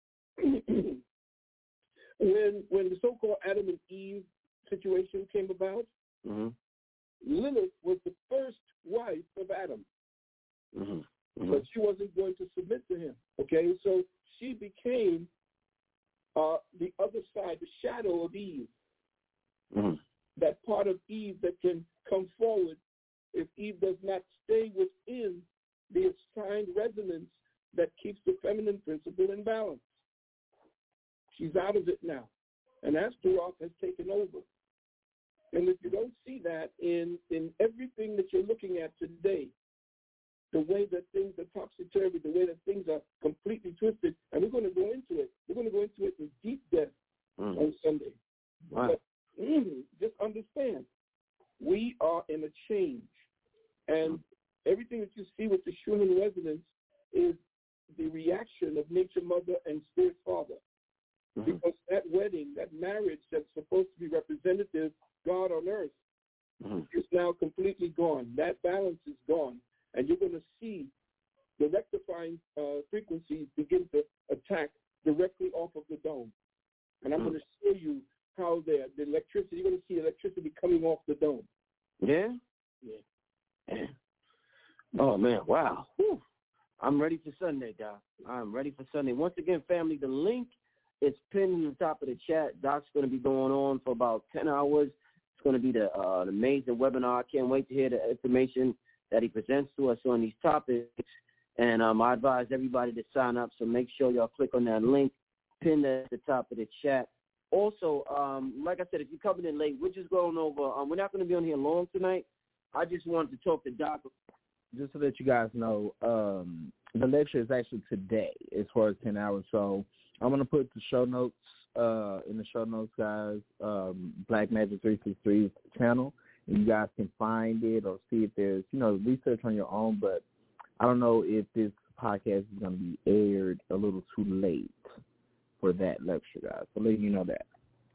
When when the so-called Adam and Eve situation came about, mm-hmm. Lilith was the first wife of Adam. Mm-hmm. Mm-hmm. But she wasn't going to submit to him. Okay, so she became uh, the other side, the shadow of Eve. Mm-hmm. That part of Eve that can come forward if Eve does not stay within the assigned resonance that keeps the feminine principle in balance. She's out of it now. And Astaroth has taken over. And if you don't see that in, in everything that you're looking at today, the way that things are topsy-turvy, the way that things are completely twisted, and we're going to go into it. We're going to go into it in deep depth mm. on Sunday. Wow. But mm, just understand, we are in a change. And everything that you see with the Schumann resonance is the reaction of Nature Mother and Spirit Father. Mm-hmm. Because that wedding, that marriage that's supposed to be representative God on earth mm-hmm. is now completely gone. That balance is gone. And you're going to see the rectifying uh, frequencies begin to attack directly off of the dome. And I'm mm-hmm. going to show you how the, the electricity, you're going to see electricity coming off the dome. Yeah? Yeah. Oh, man, wow. Whew. I'm ready for Sunday, Doc. I'm ready for Sunday. Once again, family, the link It's pinned in the top of the chat. Doc's going to be going on for about ten hours. It's going to be the uh, an amazing webinar. I can't wait to hear the information that he presents to us on these topics. And um, I advise everybody to sign up, so make sure y'all click on that link pinned at the top of the chat. Also, um, like I said, if you're coming in late, we're just going over. Um, we're not going to be on here long tonight. I just wanted to talk to Doc. Just to let you guys know, um, the lecture is actually today as far as ten hours. So I'm going to put the show notes uh, in the show notes, guys, um, Black Magic three sixty-three's channel. And you guys can find it or see if there's, you know, research on your own. But I don't know if this podcast is going to be aired a little too late for that lecture, guys. So letting you know that.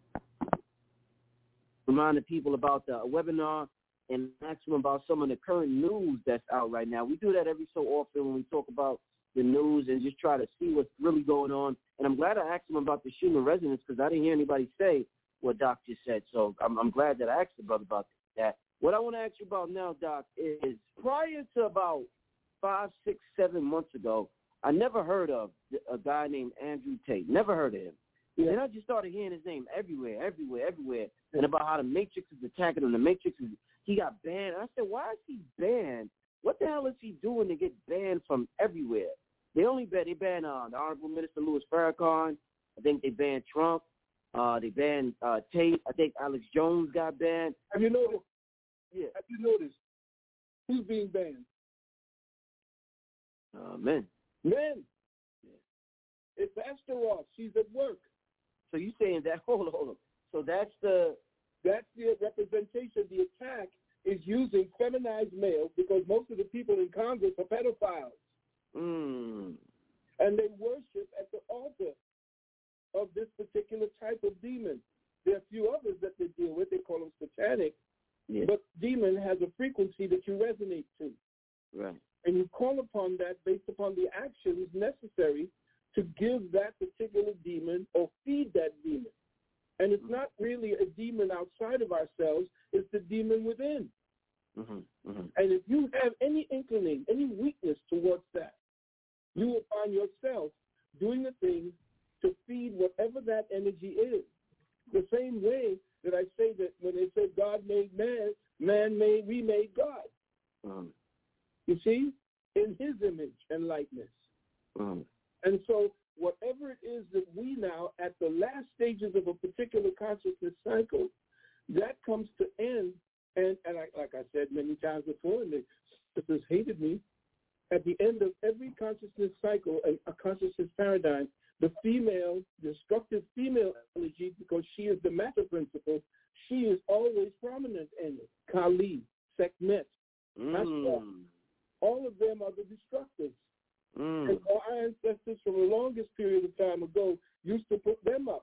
Reminding people about the webinar and ask them about some of the current news that's out right now. We do that every so often when we talk about the news and just try to see what's really going on. And I'm glad I asked them about the Schumann resonance because I didn't hear anybody say what Doc just said. So I'm, I'm glad that I asked the brother about that. What I want to ask you about now, Doc, is prior to about five, six, seven months ago, I never heard of a guy named Andrew Tate. Never heard of him. Yeah. And I just started hearing his name everywhere, everywhere, everywhere, and about how the Matrix is attacking him. The Matrix is, he got banned. And I said, why is he banned? What the hell is he doing to get banned from everywhere? They only banned, they banned uh, the Honorable Minister Louis Farrakhan. I think they banned Trump. Uh, they banned uh, Tate. I think Alex Jones got banned. Have you noticed? Yeah. Have you noticed who's being banned? Uh, men. Men. Yeah. It's Astaroth. She's at work. So you saying that? Hold on, hold on. So that's the that's the representation. The attack is using feminized males because most of the people in Congress are pedophiles. Mm. And they worship at the altar of this particular type of demon. There are a few others that they deal with. They call them satanic. Yeah. But demon has a frequency that you resonate to. Right. And you call upon that based upon the actions necessary to give that particular demon or feed that demon. And it's not really a demon outside of ourselves, it's the demon within. Mm-hmm, mm-hmm. And if you have any inkling, any weakness towards that, you will find yourself doing the things to feed whatever that energy is. The same way that I say that when they say God made man, man made, we made God. Mm-hmm. You see? In his image and likeness. Mm-hmm. And so whatever it is that we now, at the last stages of a particular consciousness cycle, that comes to end. And, and I, like I said many times before, and the sisters hated me, at the end of every consciousness cycle, a, a consciousness paradigm, the female, destructive female energy, because she is the matter principle, she is always prominent in it. Kali, Sekhmet, mm. all of them are the destructives. Mm. And our ancestors from the longest period of time ago used to put them up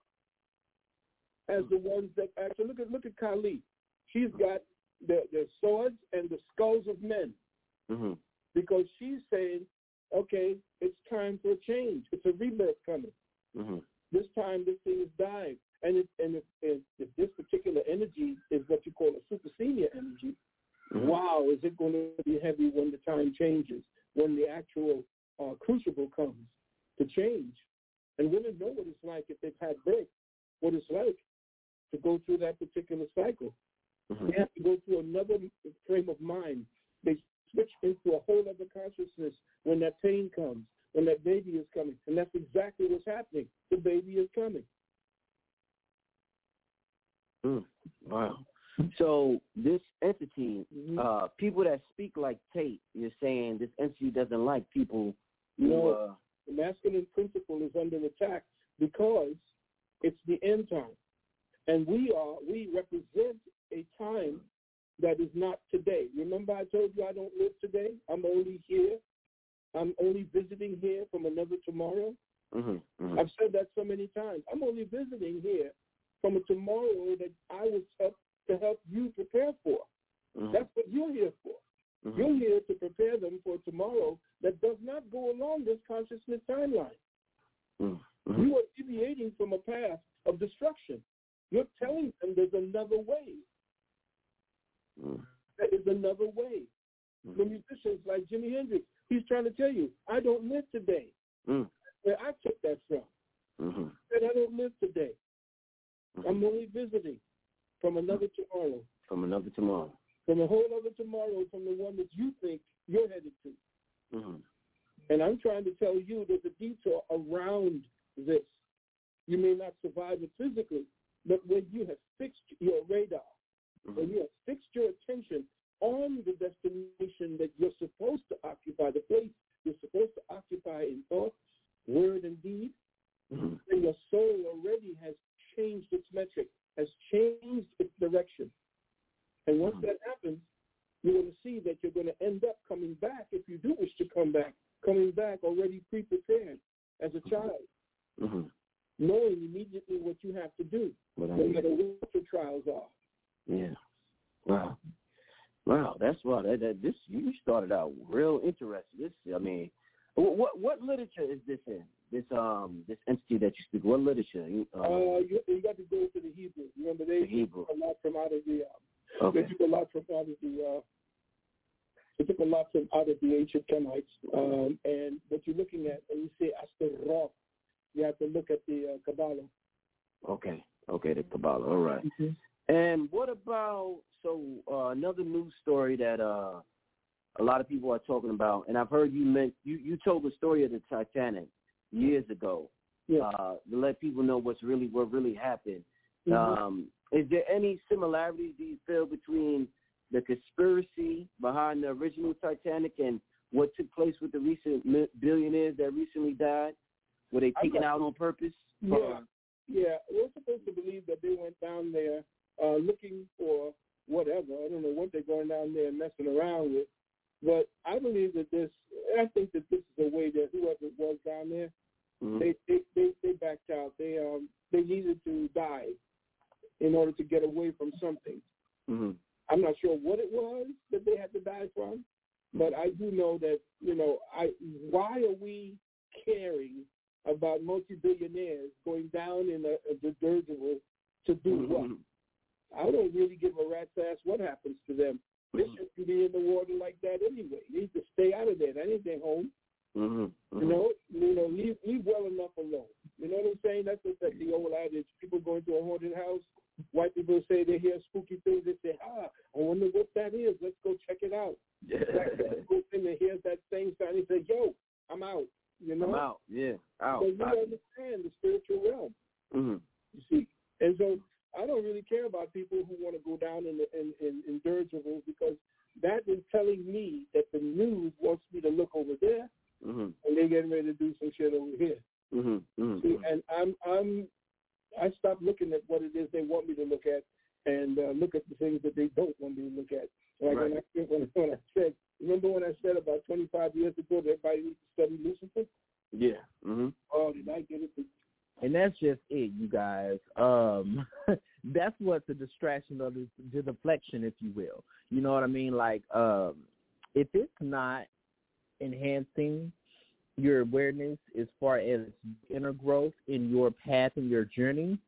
as the ones that actually, look at look at Kali. She's got the, the swords and the skulls of men. Mm-hmm. Because she's saying, okay, it's time for a change. It's a rebirth coming. Mm-hmm. This time this thing is dying. And, it, and if, if, if this particular energy is what you call a super senior energy, mm-hmm. wow, is it going to be heavy when the time changes, when the actual uh, crucible comes to change. And women know what it's like if they've had birth, what it's like to go through that particular cycle. Mm-hmm. They have to go through another frame of mind. They switch into a whole other consciousness when that pain comes, when that baby is coming. And that's exactly what's happening. The baby is coming. Mm. Wow. So this entity, mm-hmm. uh, people that speak like Tate, you're saying this entity doesn't like people who... No, uh, the masculine principle is under attack because it's the end time. And we are, we represent a time that is not today. Remember I told you I don't live today? I'm only here. I'm only visiting here from another tomorrow. Mm-hmm, mm-hmm. I've said that so many times. I'm only visiting here from a tomorrow that I was up to help you prepare for. Mm-hmm. That's what you're here for. Mm-hmm. You're here to prepare them for tomorrow that does not go along this consciousness timeline. Mm-hmm. You are deviating from a path of destruction. You're telling them there's another way. Mm-hmm. There is another way. Mm-hmm. The musicians like Jimi Hendrix, he's trying to tell you, I don't live today. Mm-hmm. Where I took that from. Mm-hmm. And I don't live today. Mm-hmm. I'm only visiting from another tomorrow. From another tomorrow. From a whole other tomorrow, from the one that you think you're headed to. Mm-hmm. And I'm trying to tell you there's a detour around this. You may not survive it physically, but when you have fixed your radar, mm-hmm. when you have fixed your attention on the destination that you're supposed to occupy, the place you're supposed to occupy in thought, word, and deed, mm-hmm. then your soul already has changed its metric, has changed its direction. And once mm-hmm. that happens, you're going to see that you're going to end up coming back, if you do wish to come back, coming back already pre-prepared as a child, mm-hmm. knowing immediately what you have to do, no matter what your trials are. Yeah. Wow. Wow, that's wow. That, that, this you started out real interesting. This, I mean, what what literature is this in? This um this entity that you speak. What literature? Uh, uh you, you got to go to the Hebrew. Remember, they the Hebrew. took a lot from out of the. Uh, okay. They took a lot from out of the. Uh, they took a lot from out of the ancient Kemites. Um, and what you're looking at, when you say Astaroth, you have to look at the uh, Kabbalah. Okay. Okay, the Kabbalah. All right. Mm-hmm. And what about so uh, another news story that uh, a lot of people are talking about, and I've heard you meant you, you told the story of the Titanic years ago, yeah. uh, to let people know what's really what really happened. Mm-hmm. Um, is there any similarities do you feel between the conspiracy behind the original Titanic and what took place with the recent billionaires that recently died? Were they taken out on purpose? Yeah, uh, yeah. We're supposed to believe that they went down there uh, looking for whatever. I don't know what they're going down there messing around with. But I believe that this, I think that this is a way that whoever it was down there, mm-hmm. they, they, they, they backed out. They um they needed to die in order to get away from something. Mm-hmm. I'm not sure what it was that they had to die from, but I do know that, you know, I why are we caring about multi-billionaires going down in the, the dirigible to do mm-hmm. what? I don't really give a rat's ass what happens to them. They shouldn't be in the water like that anyway. They need to stay out of there. That ain't their home. Mm-hmm. Mm-hmm. You know, you know, leave, leave well enough alone. You know what I'm saying? That's just like the old adage. People go into a haunted house. White people say they hear spooky things. They say, ah, I wonder what that is. Let's go check it out. Yeah. Black people go in and hears that same sound. They say, yo, I'm out. You know? I'm out. Yeah, out. So you understand the spiritual realm. Mm-hmm. You see? And so I don't really care about people who want to go down in, the, in, in, in dirigibles because that is telling me that the news wants me to look over there, mm-hmm. and they're getting ready to do some shit over here. Mm-hmm. Mm-hmm. See, and I'm I'm I stopped looking at what it is they want me to look at, and uh, look at the things that they don't want me to look at. Like right. when I when, when I said, remember when I said about twenty-five years ago that everybody needs to study Lucifer? Yeah. Mm-hmm. Oh, did I get it? And that's just it, you guys. Um, that's what the distraction or the, the deflection, if you will. You know what I mean? Like, um, if it's not enhancing your awareness as far as inner growth in your path and your journey,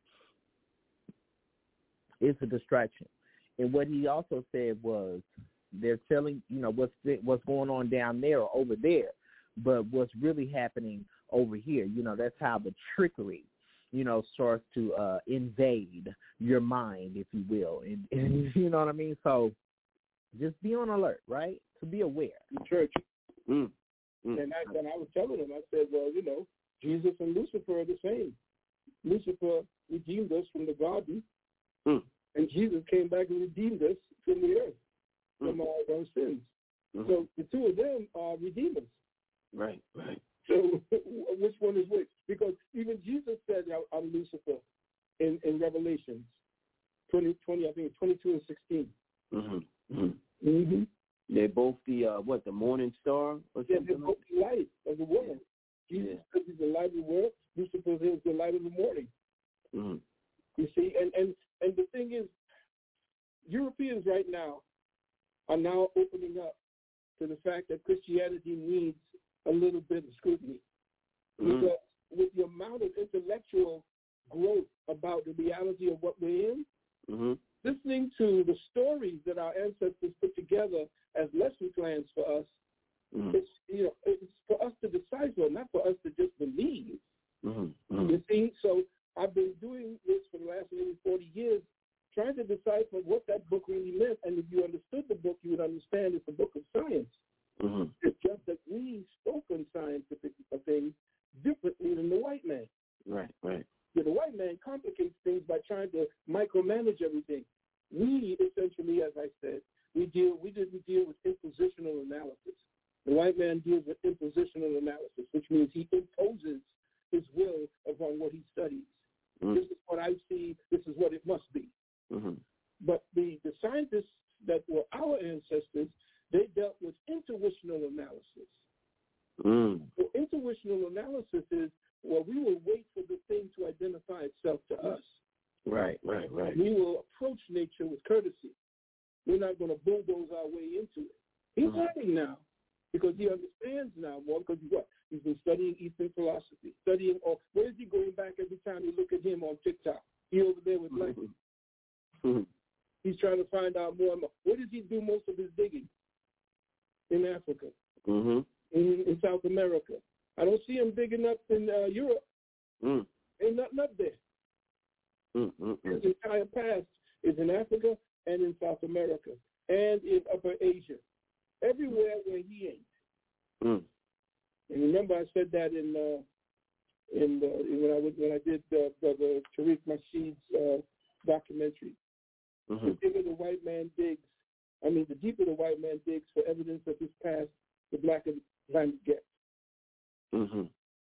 it's a distraction. And what he also said was they're telling, you know, what's what's going on down there or over there, but what's really happening over here. You know, that's how the trickery, you know, starts to uh, invade your mind, if you will. And, and you know what I mean? So just be on alert, right? To be aware. Church. Mm. Mm. And, I, and I was telling them, I said, well, you know, Jesus and Lucifer are the same. Lucifer redeemed us from the garden, mm. and Jesus came back and redeemed us from the earth, mm. from all our sins. Mm-hmm. So the two of them are redeemers. Right, right. So which one is which? Because even Jesus said, I'm Lucifer in, in Revelations twenty, twenty, I think twenty-two and sixteen. Mm-hmm. Mm-hmm. Mm-hmm. They're both the, uh, what, the morning star or yeah, something? they're both the light of the world. Yeah. Jesus yeah. is the light of the world. Lucifer is the light of the morning. Mm-hmm. You see, and, and, and the thing is, Europeans right now are now opening up to the fact that Christianity needs a little bit of scrutiny. Mm-hmm. Because with the amount of intellectual growth about the reality of what we're in, mm-hmm. listening to the stories that our ancestors put together as lesson plans for us, mm-hmm. it's, you know, it's for us to decipher, not for us to just believe. Mm-hmm. You see, so I've been doing this for the last maybe forty years, trying to decipher what that book really meant. And if you understood the book, you would understand it's a book of science. Mm-hmm. It's just that we spoke on scientific things differently than the white man. Right, right. Yeah, the white man complicates things by trying to micromanage everything. We essentially, as I said, we deal we didn't deal with impositional analysis. The white man deals with impositional analysis, which means he imposes his will upon what he studies. Mm-hmm. This is what I see. This is what it must be. Mm-hmm. But the, the scientists that were our ancestors, they dealt with intuitional analysis. Mm. So intuitional analysis is, well, we will wait for the thing to identify itself to us. Right, right, right. We will approach nature with courtesy. We're not going to bulldoze our way into it. He's mm-hmm. learning now because he understands now more because he's what? He's been studying Eastern philosophy, studying, or where is he going back every time you look at him on TikTok? He over there with Lenny. Mm-hmm. He's trying to find out more and more. Where does he do most of his digging? In Africa, mm-hmm. in, in South America. I don't see him digging up in uh, Europe. Mm. Ain't nothing up there. Mm-hmm. His entire past is in Africa and in South America and in Upper Asia. Everywhere where he ain't. Mm. And remember, I said that in uh, in, uh, when I when I did uh, Brother Tariq Nasheed's uh, documentary. Mm-hmm. The deeper the white man digs, I mean, the deeper the white man digs for evidence of his past, the blacker the time it gets. Mm-hmm.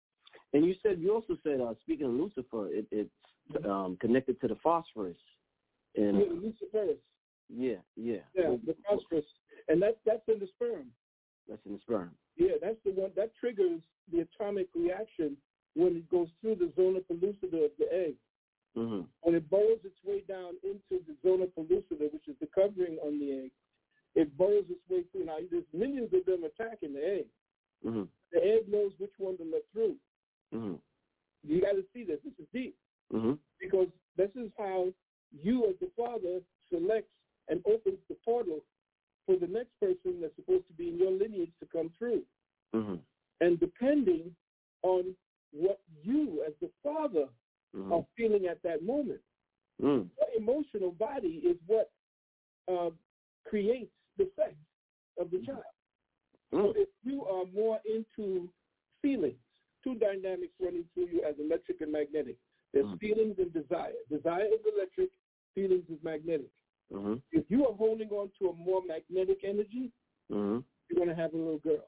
And you said, you also said, uh, speaking of Lucifer, it, it's um, connected to the phosphorus. And, yeah, the Luciferus. Yeah, yeah. Yeah, the phosphorus. And that's, that's in the sperm. That's in the sperm. Yeah, that's the one, that triggers the atomic reaction when it goes through the zona pellucida of the egg. Mm-hmm. When it burrows its way down into the zona pellucida, which is the covering on the egg, it burrows its way through. Now, there's millions of them attacking the egg. Mm-hmm. The egg knows which one to let through. Mm-hmm. You got to see this. This is deep. Mm-hmm. Because this is how you, as the father, selects and opens the portal for the next person that's supposed to be in your lineage to come through. Mm-hmm. And depending on what you, as the father, mm-hmm. are feeling at that moment, mm. your emotional body is what uh, creates the sex of the child. Mm. So if you are more into feelings, two dynamics running through you as electric and magnetic. There's mm. feelings and desire. Desire is electric, feelings is magnetic. Mm-hmm. If you are holding on to a more magnetic energy, mm-hmm. you're going to have a little girl.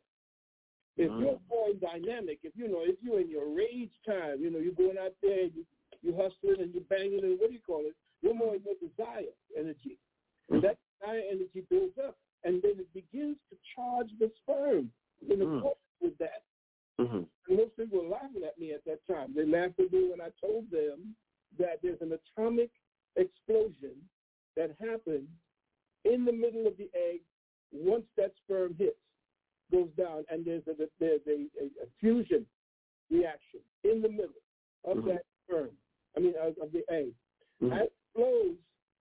If mm. you're more dynamic, if you know, if you're in your rage time, you know, you're going out there, you you hustling and you're banging and what do you call it? You're more in your desire energy. Mm. And that desire energy builds up, and then it begins to charge the sperm in accordance mm. with that. Mm-hmm. And most people were laughing at me at that time. They laughed at me when I told them that there's an atomic explosion that happens in the middle of the egg once that sperm hits, goes down, and there's a, there's a, a, a fusion reaction in the middle of mm-hmm. that sperm, I mean, of, of the egg. Mm-hmm. As it flows,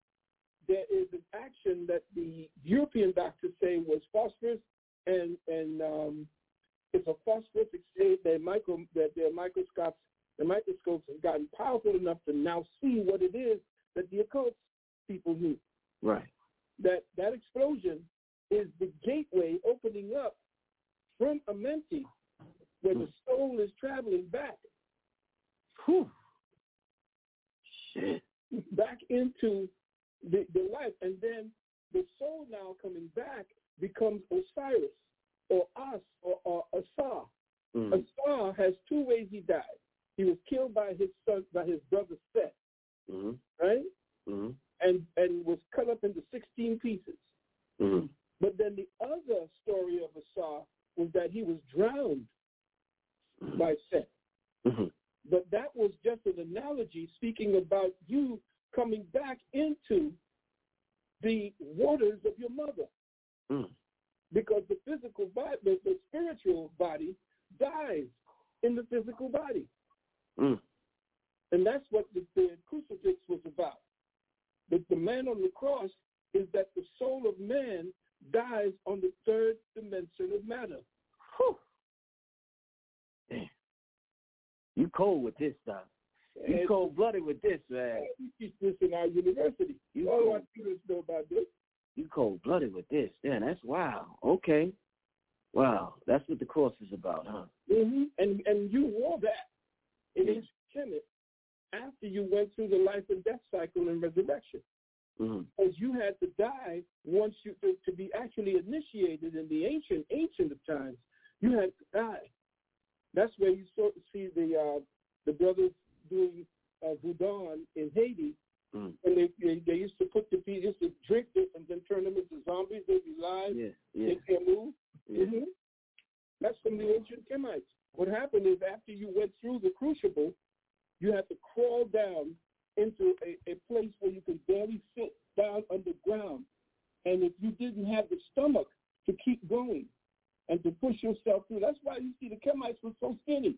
there is an action that the European doctors say was phosphorus, and, and um, it's a phosphorus exchange. Their, micro, their, their microscopes, the microscopes have gotten powerful enough to now see what it is that the occult people knew. Right. That that explosion is the gateway opening up from Amenti, where mm. the soul is traveling back. Whew. Shit. Back into the, the life. And then the soul now coming back becomes Osiris or As or, or Asar. Mm. Asar has two ways he died. He was killed by his son, by his brother Seth, mm-hmm. right? Mm-hmm. And and was cut up into sixteen pieces. Mm-hmm. But then the other story of Asar was that he was drowned mm-hmm. by Seth. Mm-hmm. But that was just an analogy speaking about you coming back into the waters of your mother. Mm. Because the physical body, the, the spiritual body dies in the physical body. Mm. And that's what the, the crucifix was about. The, the man on the cross is that the soul of man dies on the third dimension of matter. Whew. Damn. You cold with this stuff. You And- cold blooded with this, man. We teach this in our university. You All cold. our students know about this. You cold blooded with this. Yeah, that's wow. Okay. Wow. That's what the course is about, huh? Mm-hmm. And and you wore that in each tenet after you went through the life and death cycle and resurrection. Mm-hmm. Because you had to die once you to, to be actually initiated in the ancient ancient of times. You had to die. That's where you sort of see the uh, the brothers doing uh, Voodoo in Haiti, mm. and they, they they used to put the people used to drink this and then turn them into zombies. They'd be live. Yeah, yeah. They can't move. Yeah. Mm-hmm. That's from the ancient Kemites. What happened is after you went through the crucible, you had to crawl down into a, a place where you could barely sit down underground. And if you didn't have the stomach to keep going and to push yourself through, that's why you see the Kemites were so skinny.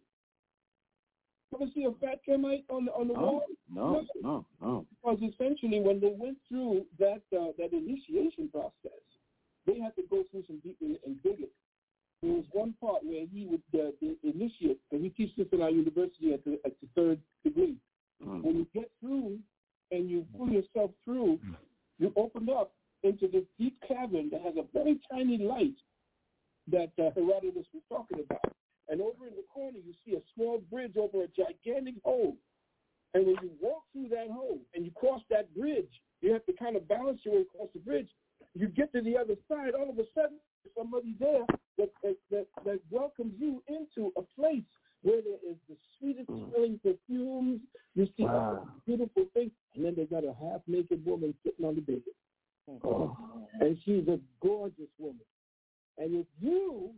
Ever see a fat Kemite on the on the No, wall? no, no, no. Because essentially, when they went through that uh, that initiation process, they had to go through some deep and, and dig it. There was one part where he would uh, initiate, and we teach this in our university at the, at the third degree. Mm. When you get through and you pull yourself through, you open up into this deep cavern that has a very tiny light that uh, Herodotus was talking about. And over in the corner, you see a small bridge over a gigantic hole. And when you walk through that hole and you cross that bridge, you have to kind of balance your way across the bridge. You get to the other side, all of a sudden, there's somebody there that, that, that, that welcomes you into a place where there is the sweetest smelling perfumes. You see Wow. a beautiful thing, and then they got a half-naked woman sitting on the bed. Oh. And she's a gorgeous woman. And if you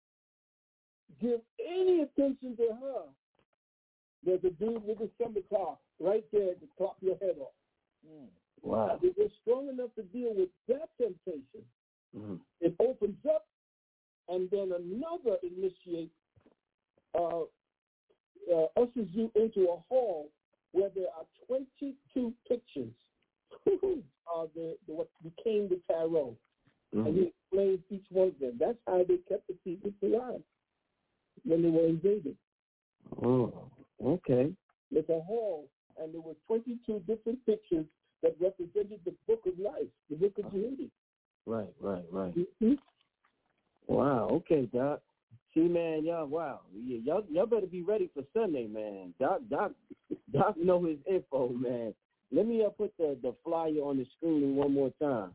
give any attention to her, there's a dude with a summer clock right there to top your head off. Mm. Wow. If you're strong enough to deal with that temptation, mm. it opens up, and then another initiate uh, uh, ushers you into a hall where there are twenty-two pictures of the, the what became the tarot. Mm-hmm. And he explains each one of them. That's how they kept the secrets alive when they were invaded. Oh, okay. It's a hall, and there were twenty-two different pictures that represented the book of life, the book of Unity. Right, right, right. Mm-hmm. Wow, okay, Doc. See, man, y'all, wow. Yeah, y'all, y'all better be ready for Sunday, man. Doc, Doc, Doc know his info, man. Let me uh, put the, the flyer on the screen one more time.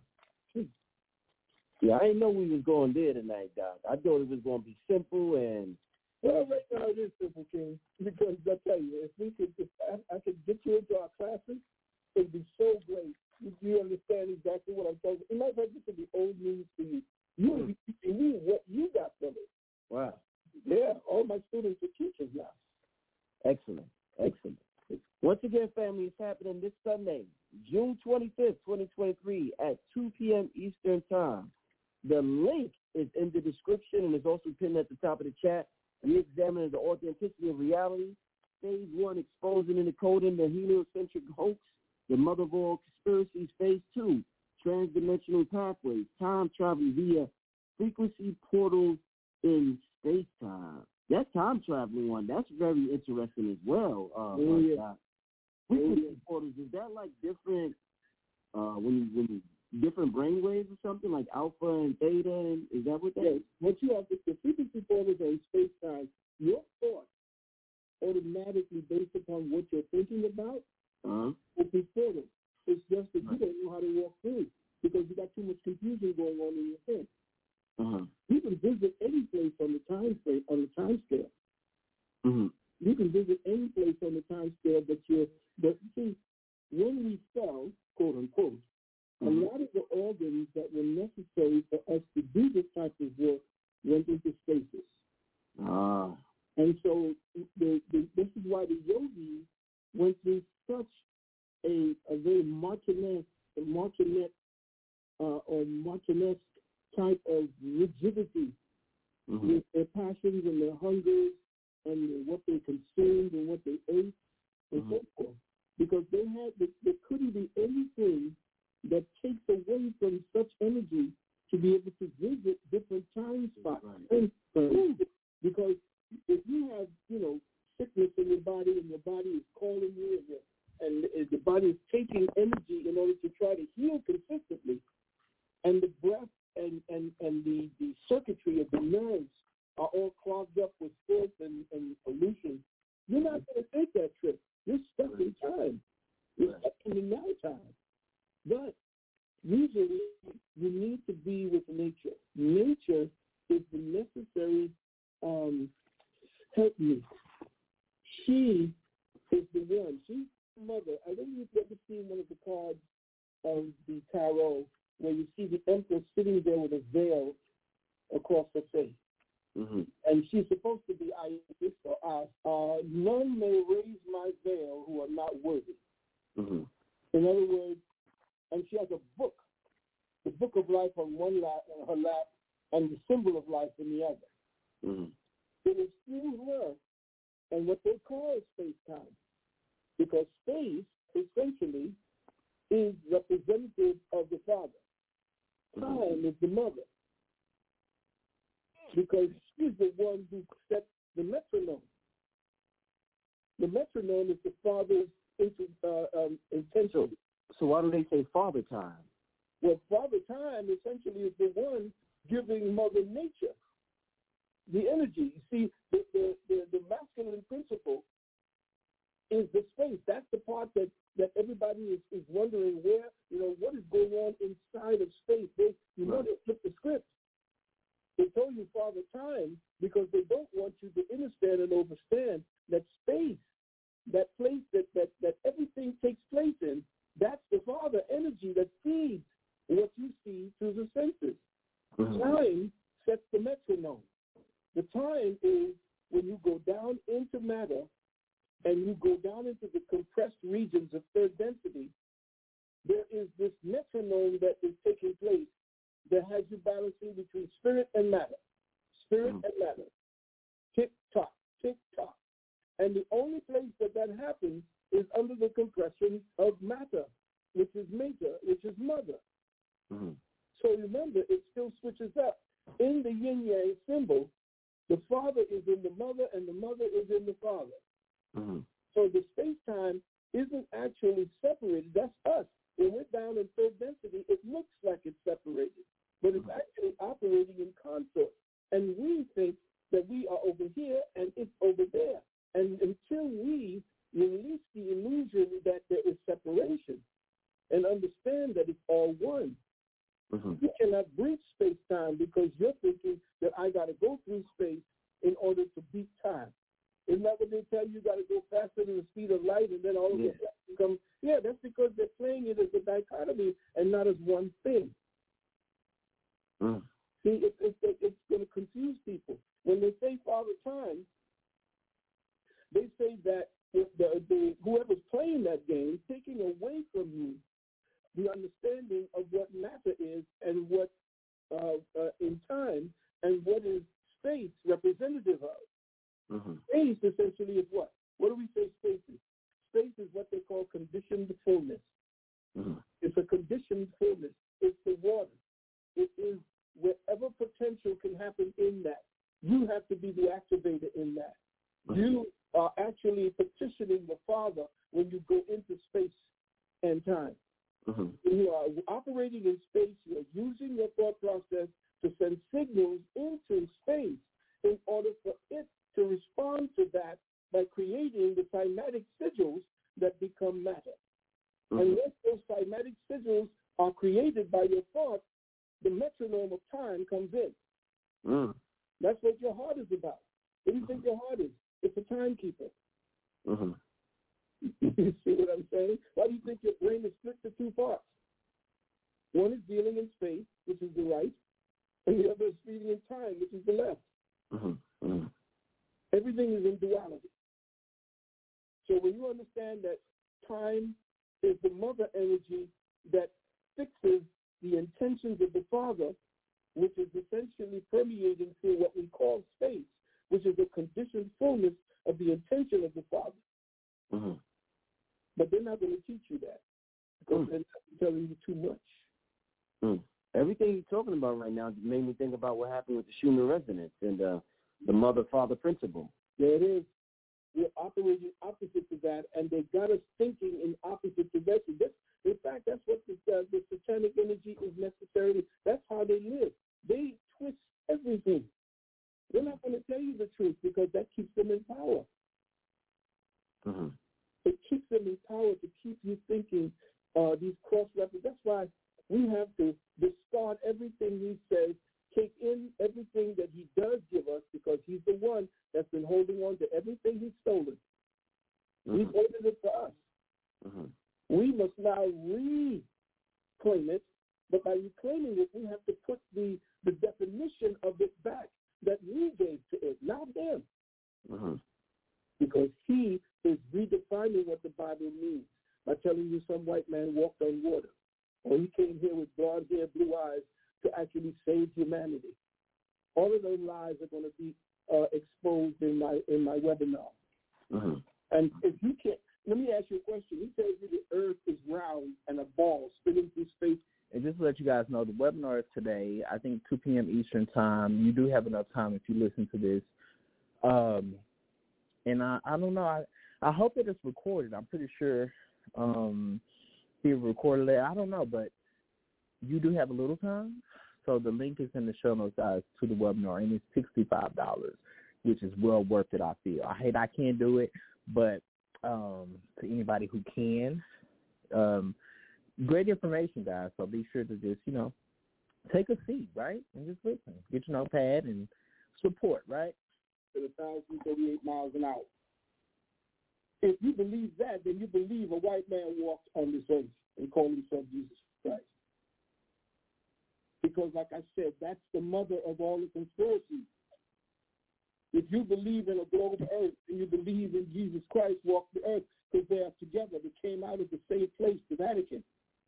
Yeah, I didn't know we was going there tonight, Doc. I thought it was going to be simple and... Well, right now it is simple, King, because I tell you, if we could, if I, I could get you into our classes, it'd be so great. You, you understand exactly what I'm talking about. It might like this would be old news for you. You would be teaching me what you got from it. Wow. Yeah, all my students are teachers now. Excellent, excellent. Once again, family, it's happening this Sunday, June twenty-fifth, twenty twenty-three at two p.m. Eastern Time. The link is in the description and is also pinned at the top of the chat. We examine the authenticity of reality. Phase one, exposing and decoding the heliocentric hoax, the mother of all conspiracies. Phase two, transdimensional pathways, time travel via frequency portals in space-time. That time traveling one, that's very interesting as well. Uh, oh, yeah. uh, frequency oh, yeah. portals, is that like different uh, when you, when you different brain waves or something like alpha and theta? And is that what that yes. is? What you have, the frequency portals are in space time. Your thoughts automatically based upon what you're thinking about. Uh-huh. It's a portal. It's just that you don't know how to walk through because you got too much confusion going on in your head. Uh-huh. You can visit any place on the time frame, on the time scale. Mm-hmm. You can visit any place on the time scale that you're. But see, when we fell, quote unquote. A lot of the organs that were necessary for us to do this type of work went into stasis. Ah. And so the, the, this is why the yogis went through such a, a very Martinesque, a Martinet, uh, or Martinesque type of rigidity mm-hmm. with their passions and their hungers and what they consumed and what they ate and mm-hmm. so forth. Because they had, there couldn't be anything that takes away from such energy to be able to visit different time spots. Right. And, because if you have, you know, sickness in your taking energy in order to try to heal consistently, and the breath and, and, and the, the circuitry of the nerves are all clogged up with filth and, and pollution, you're not going to take that trip. You're stuck in time. You're stuck in the now time. But usually you need to be with nature. Nature is the necessary um, helpmeet. She is the one. She's the mother. I don't know if you've ever seen one of the cards of the tarot where you see the empress sitting there with a veil across her face. Mm-hmm. And she's supposed to be Isis or us. Uh, none may raise my veil who are not worthy. Mm-hmm. In other words, and she has a book, the book of life on one lap, on her lap, and the symbol of life in the other. Mm-hmm. It is through her and what they call space-time, because space essentially is representative of the Father. Time mm-hmm. is the mother, because she's the one who sets the metronome. The metronome is the Father's uh, um, intention. So why do they say Father Time? Well, Father Time essentially is the one giving Mother Nature the energy. You see, the, the, the, the masculine principle is the space. That's the part that, that everybody is, is wondering where, you know, what is going on inside of space. They, you know, they flip the script. They told you Father Time because they don't want you to understand and understand that space, that place that, that, that everything takes place in, that's the Father energy that feeds what you see through the senses. Mm-hmm. Time sets the metronome. The time is when you go down into matter and you go down into the compressed regions of third density. There is this metronome that is taking place that has you balancing between spirit and matter. Spirit mm-hmm. and matter. Tick-tock, tick-tock. And the only place that that happens is under the compression of matter, which is mater, which is mother. Mm-hmm. So remember, it still switches up. In the yin-yang symbol, the Father is in the mother and the mother is in the Father. Mm-hmm. So the space-time isn't actually separated. That's us. When we're down in third density, it looks like it's separated, but it's actually operating in consort. And we think that we are over here and it's over there. And until we release the illusion that there is separation and understand that it's all one, mm-hmm. you cannot breach space-time because you're thinking that I got to go through space in order to beat time. Isn't that what they tell you? You got to go faster than the speed of light, and then all of yeah. a sudden come. Yeah, that's because they're playing it as a dichotomy and not as one thing. Mm. See, it, it, it, it's going to confuse people. When they say Father Time, they say that if the, the whoever's playing that game is taking away from you the understanding of what matter is and what uh, uh, in time and what is space representative of. Mm-hmm. Space essentially is what? What do we say space is? Space is what they call conditioned fullness. Mm-hmm. It's a conditioned fullness. It's the water. It is wherever potential can happen in that. You have to be the activator in that. Mm-hmm. You are actually petitioning the Father when you go into space and time. Mm-hmm. When you are operating in space, you are using your thought process to send signals into space in order for it to respond to that by creating the cymatic sigils that become matter. Mm-hmm. And once those cymatic sigils are created by your thoughts, the metronome of time comes in. Mm. That's what your heart is about. What do you think your heart is? It's a timekeeper. Mm-hmm. You see what I'm saying? Why do you think your brain is split to two parts? One is dealing in space, which is the right, and the other is feeding in time, which is the left. Mm-hmm. Mm-hmm. Everything is in duality. So when you understand that time is the mother energy that fixes the intentions of the Father, which is essentially permeating through what we call space, which is a conditioned fullness of the intention of the Father. Mm-hmm. But they're not going to teach you that because mm. they're not telling you too much. Mm. Everything you're talking about right now made me think about what happened with the Schumann resonance and uh, the mother-father principle. There it is. we're operating opposite to that, and they got us thinking in opposite direction. This, in fact, that's what the, uh, the satanic energy is necessarily. That's how they live. They twist everything. They're not going to tell you the truth because that keeps them in power. Mm-hmm. It keeps them in power to keep you thinking uh, these cross references. That's why we have to discard everything he says, take in everything that he does give us, because he's the one that's been holding on to everything he's stolen. Mm-hmm. He's holding it for us. Mm-hmm. We must now reclaim it, but by reclaiming it, we have to put the, the definition of it back that we gave to it, not him. Mm-hmm. Because he is redefining what the Bible means by telling you some white man walked on water, or he came here with blonde hair, blue eyes to actually save humanity. All of those lies are going to be uh, exposed in my in my webinar. Mm-hmm. And if you can't, let me ask you a question. He tells you the earth is round and a ball spinning through space. And just to let you guys know, the webinar is today, I think two p.m. Eastern time. You do have enough time if you listen to this. Um, and I, I don't know. I, I hope that it's recorded. I'm pretty sure um, he recorded it. I don't know, but you do have a little time. So the link is in the show notes, guys, to the webinar, and it's sixty-five dollars, which is well worth it, I feel. I hate I can't do it, but um, to anybody who can, um, great information, guys. So be sure to just, you know, take a seat, right, and just listen. Get your notepad and support, right? At one thousand thirty-eight miles an hour. If you believe that, then you believe a white man walked on this earth and called himself Jesus Christ. Because, like I said, that's the mother of all the conspiracies. If you believe in a globe earth and you believe in Jesus Christ walked the earth, because they are together, they came out of the same place, the Vatican.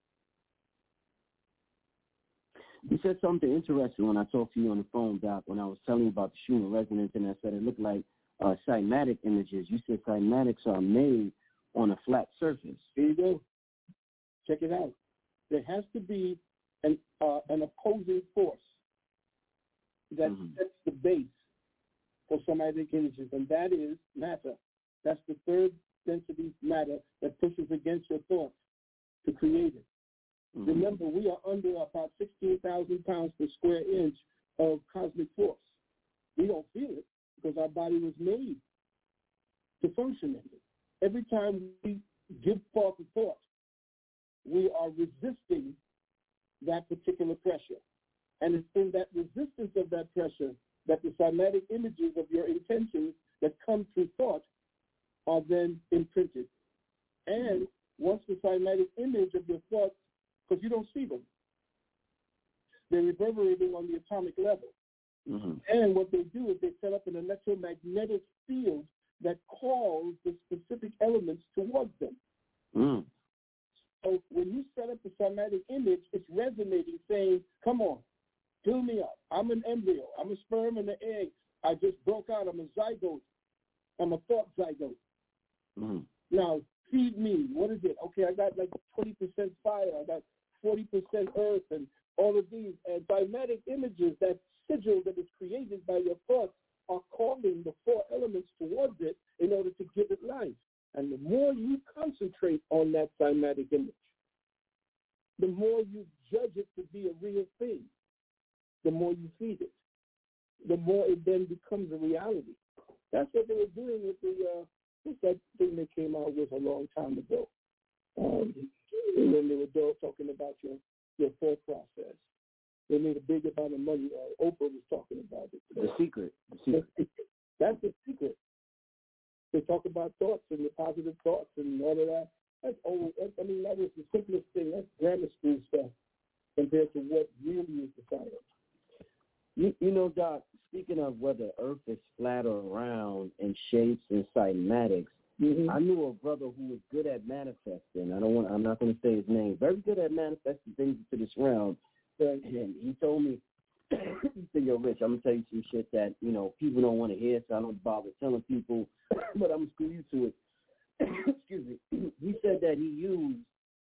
You said something interesting when I talked to you on the phone, Doc, when I was telling you about the Schumann resonance, and I said it looked like uh, cymatic images. You said cymatics are made on a flat surface. There you go. Check it out. There has to be an uh, an opposing force that mm-hmm. sets the base for cymatic images, and that is matter. That's the third density matter that pushes against your thoughts to create it. Mm-hmm. Remember, we are under about sixteen thousand pounds per square inch of cosmic force. We don't feel it because our body was made to function in it. Every time we give forth a thought, we are resisting that particular pressure. And it's in that resistance of that pressure that the cymatic images of your intentions that come through thought are then imprinted. And once the cymatic image of your thoughts, because you don't see them, they're reverberating on the atomic level. Mm-hmm. And what they do is they set up an electromagnetic field that calls the specific elements towards them. Mm. So when you set up the cymatic image, it's resonating, saying, come on, fill me up. I'm an embryo. I'm a sperm and an egg. I just broke out. I'm a zygote. I'm a thought zygote. Mm-hmm. Now, feed me. What is it? Okay, I got like twenty percent fire. I got forty percent earth and all of these. And cymatic images, that sigil that is created by your thoughts, are calling the four elements towards it in order to give it life. And the more you concentrate on that cymatic image, the more you judge it to be a real thing, the more you feed it, the more it then becomes a reality. That's what they were doing with the, uh, what's that thing they came out with a long time ago? Um, and then they were talking about your, your thought process. They made a big amount of money. Uh, Oprah was talking about it. The secret. The secret. That's the secret. They talk about thoughts and the positive thoughts and all of that. That's old. I mean, that was the simplest thing. That's grammar school stuff compared to what really is the science. You, you know, Doc, speaking of whether Earth is flat or round in shapes and cymatics, mm-hmm. I knew a brother who was good at manifesting. I don't want. I'm not going to say his name. Very good at manifesting things into this realm. And he told me, he said, yo, Rich, I'm going to tell you some shit that, you know, people don't want to hear, so I don't bother telling people, but I'm going to screw you to it. Excuse me. He said that he used,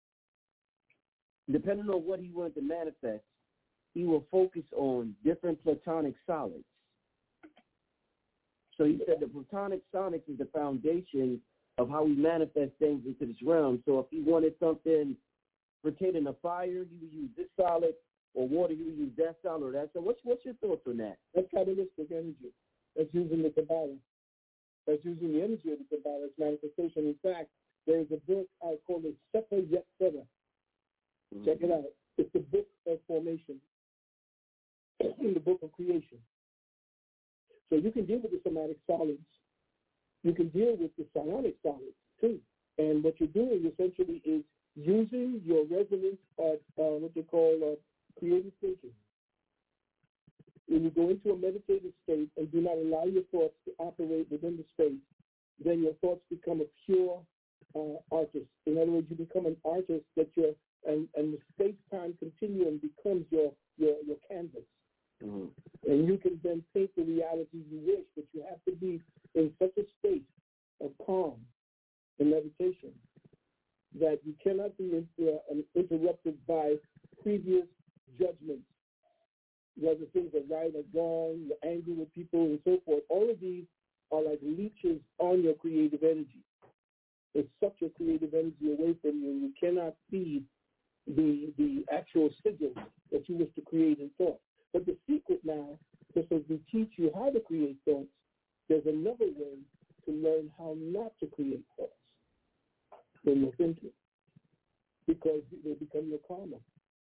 depending on what he wanted to manifest, he will focus on different platonic solids. So you said the Platonic sonics is the foundation of how we manifest things into this realm. So if he wanted something pertaining to fire, he would use this solid, or water, he would use that solid or that. So what's what's your thoughts on that? That's Kabbalistic energy. That's using the Kabbalah. That's using the energy of the Kabbalah as manifestation. In fact, there is a book I call it Sefer Yetzirah. Mm-hmm. Check it out. It's the book of formation, in the book of creation. So you can deal with the somatic solids. You can deal with the psionic solids, too. And what you're doing essentially is using your resonance of uh, what they call uh, creative thinking. When you go into a meditative state and do not allow your thoughts to operate within the space, then your thoughts become a pure uh, artist. In other words, you become an artist that you're, and, and the space-time continuum becomes your, your, your canvas. Mm-hmm. And you can then paint the reality you wish, but you have to be in such a state of calm and meditation that you cannot be inter- uh, interrupted by previous judgments, whether things are right or wrong, you're angry with people and so forth. All of these are like leeches on your creative energy. It sucks your creative energy away from you, and you cannot feed the the actual sigil that you wish to create in thought. But the secret now, just as we teach you how to create thoughts, there's another way to learn how not to create thoughts when you're thinking, because they become your karma.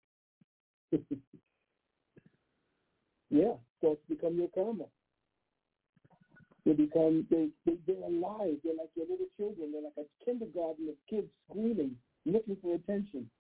Yeah, thoughts become your karma. They become, they, they, they're alive. They're like your little children. They're like a kindergarten of kids screaming, looking for attention.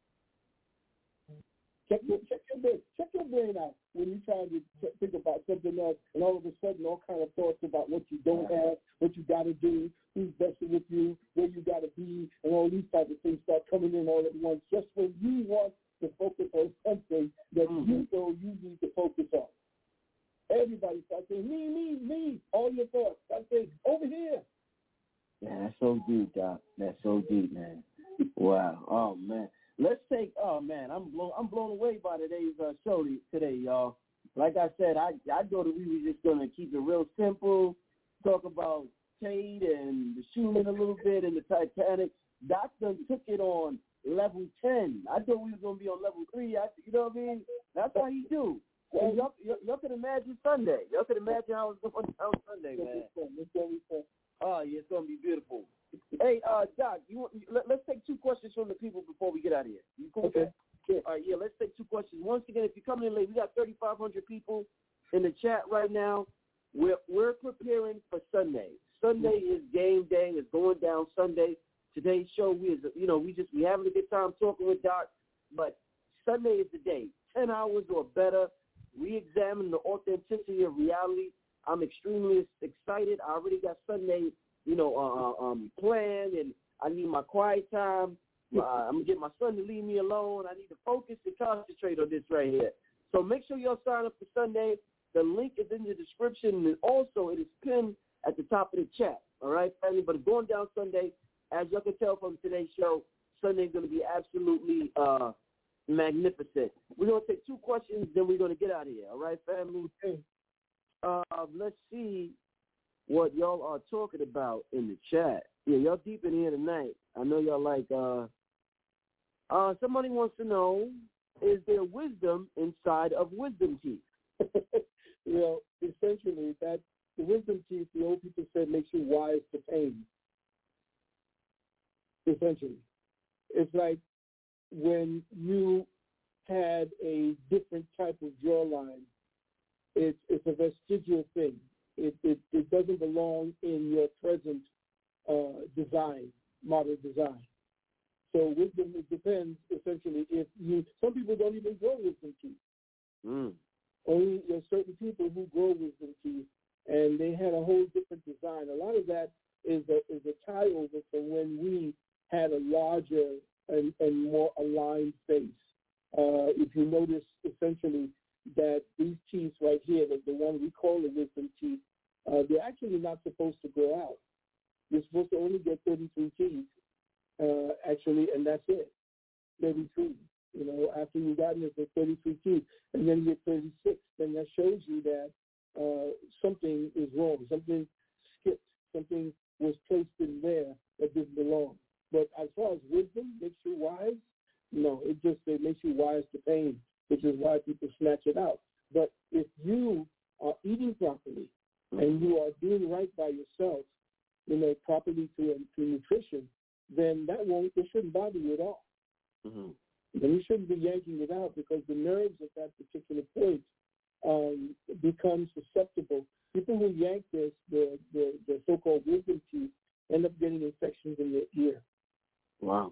Check your, check your brain, check your brain out when you try to ch- think about something else, and all of a sudden, all kind of thoughts about what you don't have, what you got to do, who's messing with you, where you got to be, and all these type of things start coming in all at once. Just when you want to focus on something that mm-hmm. you know you need to focus on, everybody starts saying, "Me, me, me." All your thoughts start saying, "Over here." Yeah, that's so deep, Doc. That's so deep, man. Wow. Oh man. Let's take. Oh man, I'm blown. I'm blown away by today's uh, show today, y'all. Like I said, I I thought we were just gonna keep it real simple, talk about Tate and the Schumann a little bit and the Titanic. Doc done took it on level ten. I thought we was gonna be on level three. I, you know what I mean? That's how he do. And y'all, y'all, y'all can imagine Sunday. Y'all can imagine how it's going down Sunday, man. It's gonna be fun. Oh yeah, it's gonna be beautiful. Hey, uh, Doc, you want, let, let's take two questions from the people before we get out of here. You cool? Okay. Yeah. All right, yeah, let's take two questions. Once again, if you're coming in late, we got thirty-five hundred people in the chat right now. We're we're preparing for Sunday. Sunday is game day. It's going down Sunday. Today's show, we is you know we just we having a good time talking with Doc, but Sunday is the day. Ten hours or better. Re-examine the authenticity of reality. I'm extremely excited. I already got Sunday, you know, uh, um, planned, and I need my quiet time. Uh, I'm going to get my son to leave me alone. I need to focus and concentrate on this right here. So make sure y'all sign up for Sunday. The link is in the description, and also it is pinned at the top of the chat. All right, family? But going down Sunday, as y'all can tell from today's show, Sunday is going to be absolutely uh, magnificent. We're going to take two questions, then we're going to get out of here. All right, family? Uh, let's see what y'all are talking about in the chat. Yeah, y'all deep in here tonight. I know y'all like, uh, uh, somebody wants to know, is there wisdom inside of wisdom teeth? Well, essentially, that the wisdom teeth, the old people said, makes you wise to pain. Essentially. It's like when you had a different type of jawline, it's, it's a vestigial thing. It, it, it doesn't belong in your present uh, design, model design. So wisdom, it depends, essentially, if you, some people don't even grow wisdom teeth. Mm. Only there's certain people who grow wisdom teeth, and they had a whole different design. A lot of that is a, is a tie-over from when we had a larger and, and more aligned face. Uh, if you notice, essentially, that these teeth right here, the, the one we call the wisdom teeth, uh, they're actually not supposed to grow out. You're supposed to only get thirty-three teeth, uh, actually, and that's it, thirty-three. You know, after you've gotten it to thirty-three teeth, and then you get thirty-six, then that shows you that uh, something is wrong. Something something was placed in there that didn't belong. But as far as wisdom makes you wise, no, it just it makes you wise to pain, which is why people snatch it out. But if you are eating properly and you are doing right by yourself, you know, properly to, to nutrition, then that won't, it shouldn't bother you at all. Mm-hmm. Then you shouldn't be yanking it out because the nerves at that particular point um, become susceptible. People who yank this, the, the, the so-called wisdom teeth, end up getting infections in their ear. Wow.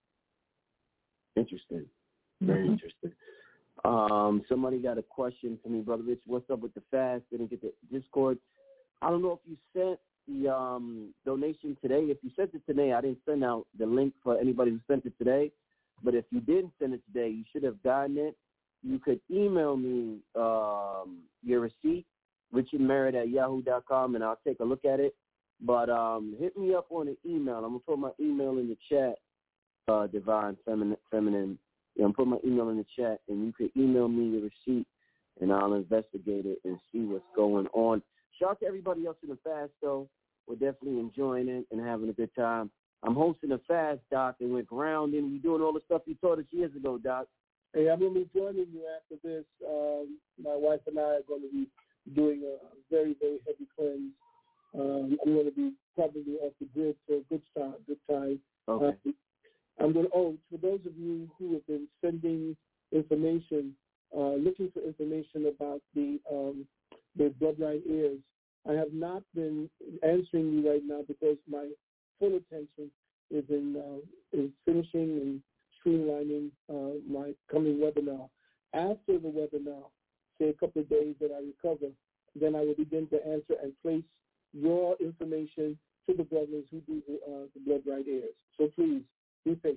Interesting. Very mm-hmm. interesting. Um, somebody got a question for me, Brother Rich. What's up with the fast? Didn't get the Discord. I don't know if you sent the um, donation today. If you sent it today, I didn't send out the link for anybody who sent it today. But if you didn't send it today, you should have gotten it. You could email me um, your receipt, richard merritt at yahoo dot com, and I'll take a look at it. But um, hit me up on an email. I'm going to put my email in the chat, uh, Divine Feminine. Feminine. Yeah, I'm putting my email in the chat, and you can email me your receipt, and I'll investigate it and see what's going on. Shout out to everybody else in the fast, though. We're definitely enjoying it and having a good time. I'm hosting a fast, Doc, and we're grounding. We're doing all the stuff you taught us years ago, Doc. Hey, I'm going to be joining you after this. Um, my wife and I are going to be doing a very, very heavy cleanse. Um, I'm going to be probably off the grid for a good time. Good time. Okay. Uh, I'm going to, oh, for those of you who have been sending information, uh, looking for information about the um, the bloodline heirs, I have not been answering you right now because my full attention is in uh, is finishing and streamlining uh, my coming webinar. After the webinar, say a couple of days that I recover, then I will begin to answer and place your information to the brothers who do the, uh, the bloodline heirs. So please, be patient.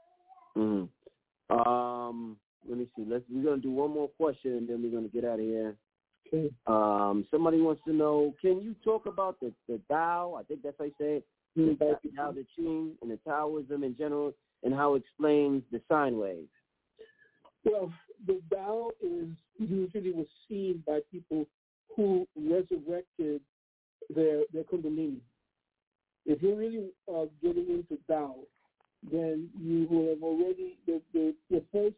Mm-hmm. Um, let me see. Let's. We're gonna do one more question, and then we're gonna get out of here. Okay. Um, somebody wants to know: can you talk about the the Tao? I think that's how you say it. The Tao Te Ching and the Taoism in general, and how it explains the sine waves. Well, the Tao is usually was seen by people who resurrected their their Kundalini. If you're really uh, getting into Tao, then you will have already the the, the first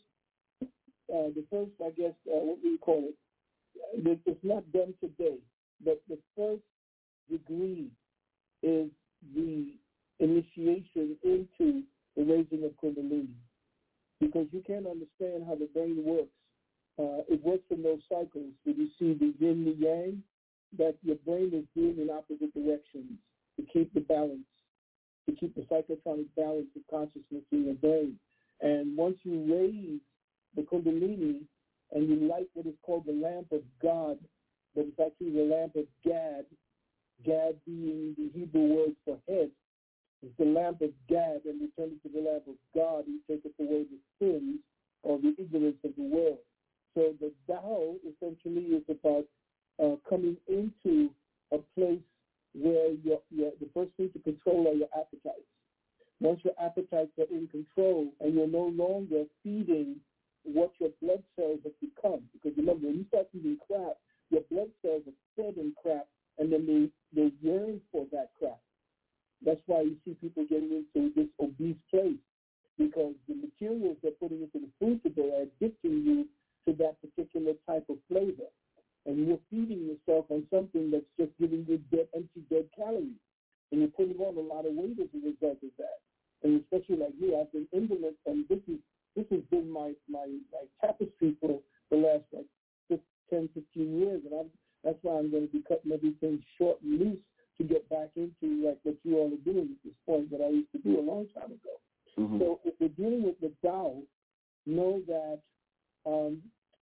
uh, the first I guess uh, what do you call it? It's not done today, but the first degree is the initiation into the raising of Kundalini, because you can't understand how the brain works. Uh, it works in those cycles where you see the yin, the yang, that your brain is doing in opposite directions to keep the balance, to keep the psychotronic balance of consciousness in your brain. And once you raise the Kundalini and you light what is called the lamp of God, but it's actually the lamp of Gad, Gad being the Hebrew word for head, it's the lamp of Gad, and you turn it to the lamp of God, you take it away the sins or the ignorance of the world. So the Tao essentially is about uh, coming into a place where you're, you're, the first thing to control are your appetites. Once your appetites are in control and you're no longer feeding what your blood cells have become, because remember, when you start eating crap, your blood cells are fed in crap, and then they, they yearn for that crap. That's why you see people getting into this obese place, because the materials they're putting into the food today are addicting you to that particular type of flavor. And you're feeding yourself on something that's just giving you dead, empty, dead calories. And you're putting on a lot of weight as a result of that. And especially like me, I've been indolent, and this is this has been my, my, my tapestry for the last like ten, fifteen years. And I'm, that's why I'm going to be cutting everything short and loose to get back into like what you all are doing at this point that I used to do a long time ago. Mm-hmm. So if you're dealing with the Tao, know that um,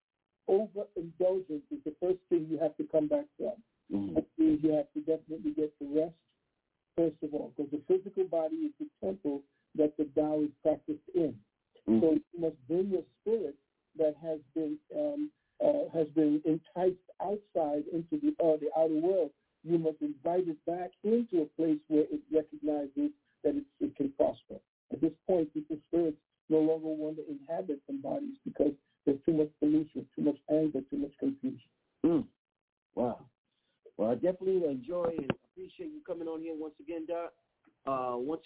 overindulgence is the first thing you have to come back from. Mm-hmm. That means you have to definitely get to rest, first of all, because the physical body is the temple that the Tao is practiced in. Mm-hmm. So you must bring your spirit that has been um, uh, has been enticed outside into the uh, the outer world. You must invite it back into a place where it recognizes that it, it can prosper. At this point, people's spirits no longer want to inhabit some bodies because there's too much pollution, too much anger, too much confusion. Mm. Wow. Well, I definitely enjoy and appreciate you coming on here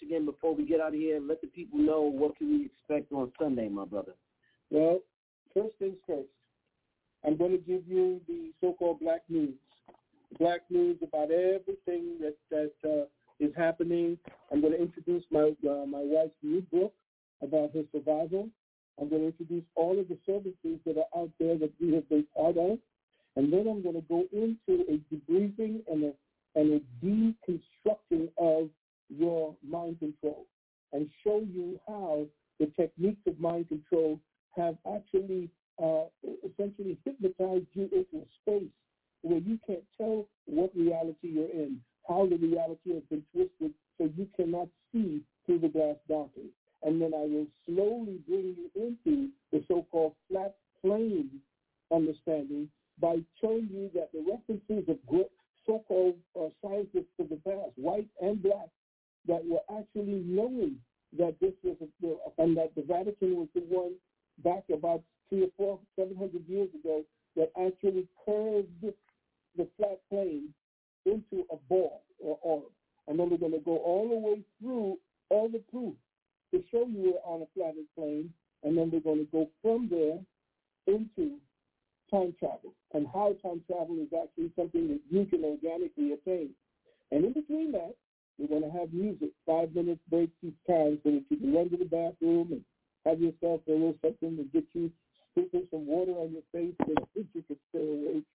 again before we get out of here. Let the people know what can we expect on Sunday, my brother. Well, first things first. I'm going to give you the so-called black news. Black news about everything that that uh, is happening. I'm going to introduce my uh, my wife's new book about her survival. I'm going to introduce all of the services that are out there that we have been part of, and then I'm going to go into a debriefing and a and a deconstructing of your mind control, and show you how the techniques of mind control have actually uh, essentially hypnotized you into a space where you can't tell what reality you're in, how the reality has been twisted so you cannot see through the glass darkly. And then I will slowly bring you into the so-called flat plane understanding by showing you that the references of so-called uh, scientists of the past, white and black, that were actually knowing that this was, a, and that the Vatican was the one back about three or four, seven hundred years ago that actually curved the flat plane into a ball or orb. And then we're going to go all the way through all the proof to show you we're on a flattened plane, and then we're going to go from there into time travel and how time travel is actually something that you can organically attain. And in between that, we're going to have music, five minutes breaks each time so that you can run to the bathroom and have yourself a little something to get you sprinkle some water on your face so that you can stay awake.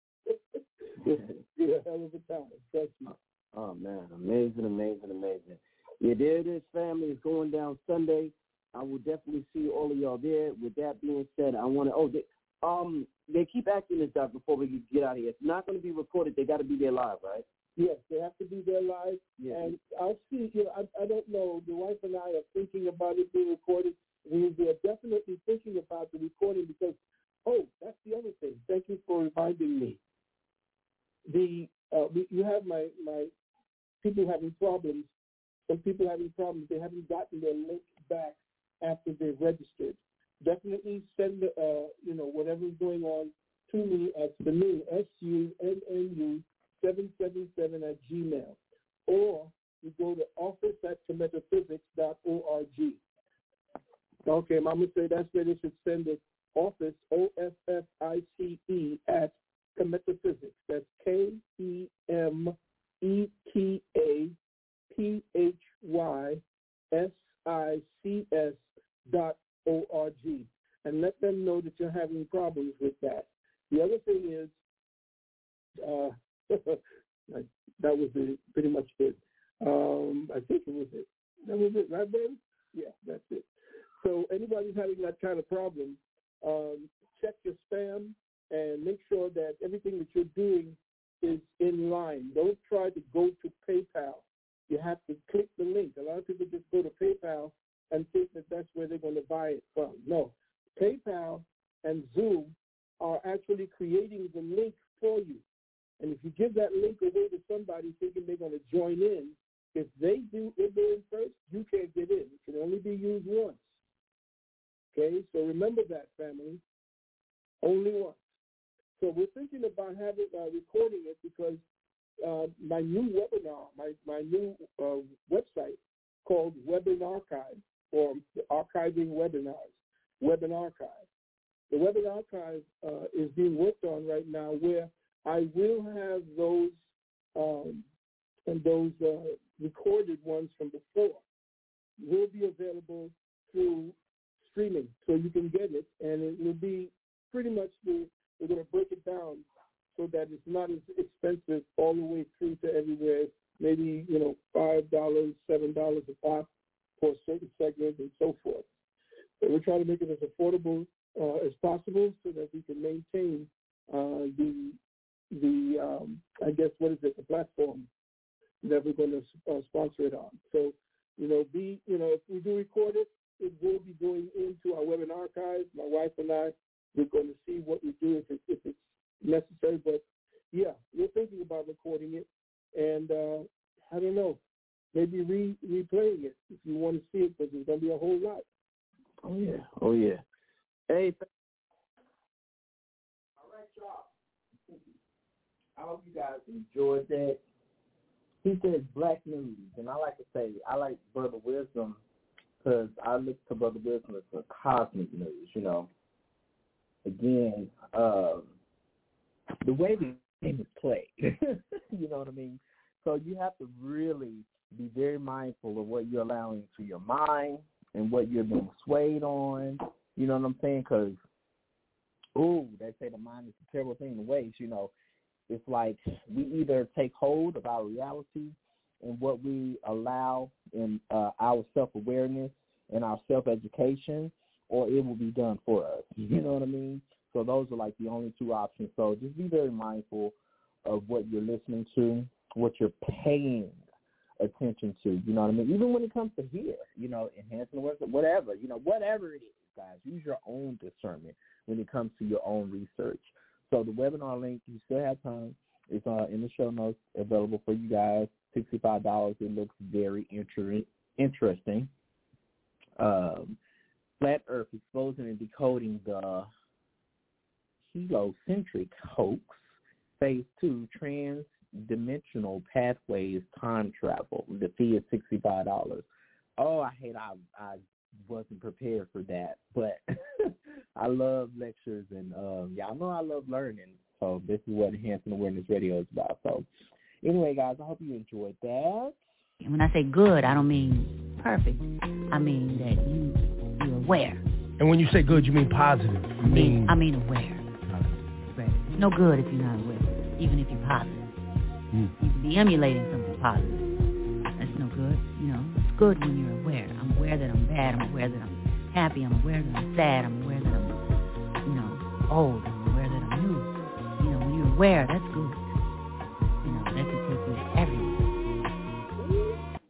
It's a hell of a time, trust me. Oh, man, amazing, amazing, amazing. Yeah, there it is, family. It's going down Sunday. I will definitely see all of y'all there. With that being said, I want to, oh, they, um, they keep asking this, Doc, before we get out of here. It's not going to be recorded. They got to be there live, right? Yes, they have to be there live. Yeah. And I'll see, you know, I, I don't know. The wife and I are thinking about it being recorded. We are definitely thinking about the recording because, oh, that's the other thing. Thank you for reminding me. The uh, we, you have my, my people having problems. Some people having problems. They haven't gotten their link back after they've registered. Definitely send, uh, you know, whatever's going on to me at the new S U N N U seven seven seven at Gmail. Or you go to office at cometaphysics dot org. Okay, I'm going to say that's where they should send it. Office, O F F I C E, at Cometaphysics. That's K E M E T A P H Y S I C S dot O R G. And let them know that you're having problems with that. The other thing is, uh, that was it, pretty much it. Um, I think it was it. That was it, right, baby? Yeah, that's it. So anybody who's having that kind of problem, um, check your spam and make sure that everything that you're doing is in line. Don't try to go to PayPal. You have to click the link. A lot of people just go to PayPal and think that that's where they're going to buy it from. No, PayPal and Zoom are actually creating the link for you. And if you give that link away to somebody thinking they're going to join in, if they do, if they're in first, you can't get in. It can only be used once. Okay, so remember that, family. Only once. So we're thinking about having uh, recording it because uh, my new webinar, my my new uh, website called Webinar Archive, or Archiving Webinars, Webinar Archive. The Webinar Archive uh, is being worked on right now, where I will have those um, and those uh, recorded ones from before will be available through streaming, so you can get it, and it will be pretty much the, we're going to break it down so that it's not as expensive all the way through to everywhere. Maybe, you know, five dollars, seven dollars a pop for a certain segment and so forth. So we're trying to make it as affordable uh, as possible so that we can maintain uh, the, the um, I guess, what is it, the platform that we're going to uh, sponsor it on. So, you know, be, you know, if we do record it, it will be going into our webinar archive. My wife and I, we're going to see what we do if, it, if it's necessary. But, yeah, we're thinking about recording it. And uh, I don't know, maybe re- replaying it if you want to see it, because there's going to be a whole lot. Oh, yeah. Oh, yeah. Hey. All right, y'all. I hope you guys enjoyed that. he says Black News, and I like to say I like Brother Wisdom because I look to Brother Wisdom as a cosmic news. You know, again, uh, the way the game is played. You know what I mean? So you have to really be very mindful of what you're allowing to your mind and what you're being swayed on. You know what I'm saying? Because, ooh, they say the mind is a terrible thing to waste. You know, it's like we either take hold of our reality and what we allow in uh, our self-awareness and our self-education, or it will be done for us. You know what I mean? So those are like the only two options. So just be very mindful of what you're listening to, what you're paying attention to. You know what I mean? Even when it comes to here, you know, enhancing the work, whatever, you know, whatever it is, guys, use your own discernment when it comes to your own research. So the webinar link, you still have time. It's uh, in the show notes, available for you guys, sixty-five dollars. It looks very inter- interesting. Um, Flat Earth, exposing and decoding the heliocentric hoax. Phase two, trans-dimensional pathways, time travel. The fee is sixty-five dollars. Oh, I hate I I wasn't prepared for that, but I love lectures, and um, y'all know I love learning. So this is what Enhancing Awareness Radio is about. So anyway, guys, I hope you enjoyed that. And when I say good, I don't mean perfect. I mean that you, you're aware. And when you say good, you mean positive. I mean, I mean aware. Right. It's no good if you're not aware, even if you're positive. Mm. You could be emulating something positive. That's no good. You know, it's good when you're aware. I'm aware that I'm bad. I'm aware that I'm happy. I'm aware that I'm sad. I'm aware that I'm, you know, old. I'm aware that I'm new. You know, when you're aware, that's good. You know, that can take you everywhere.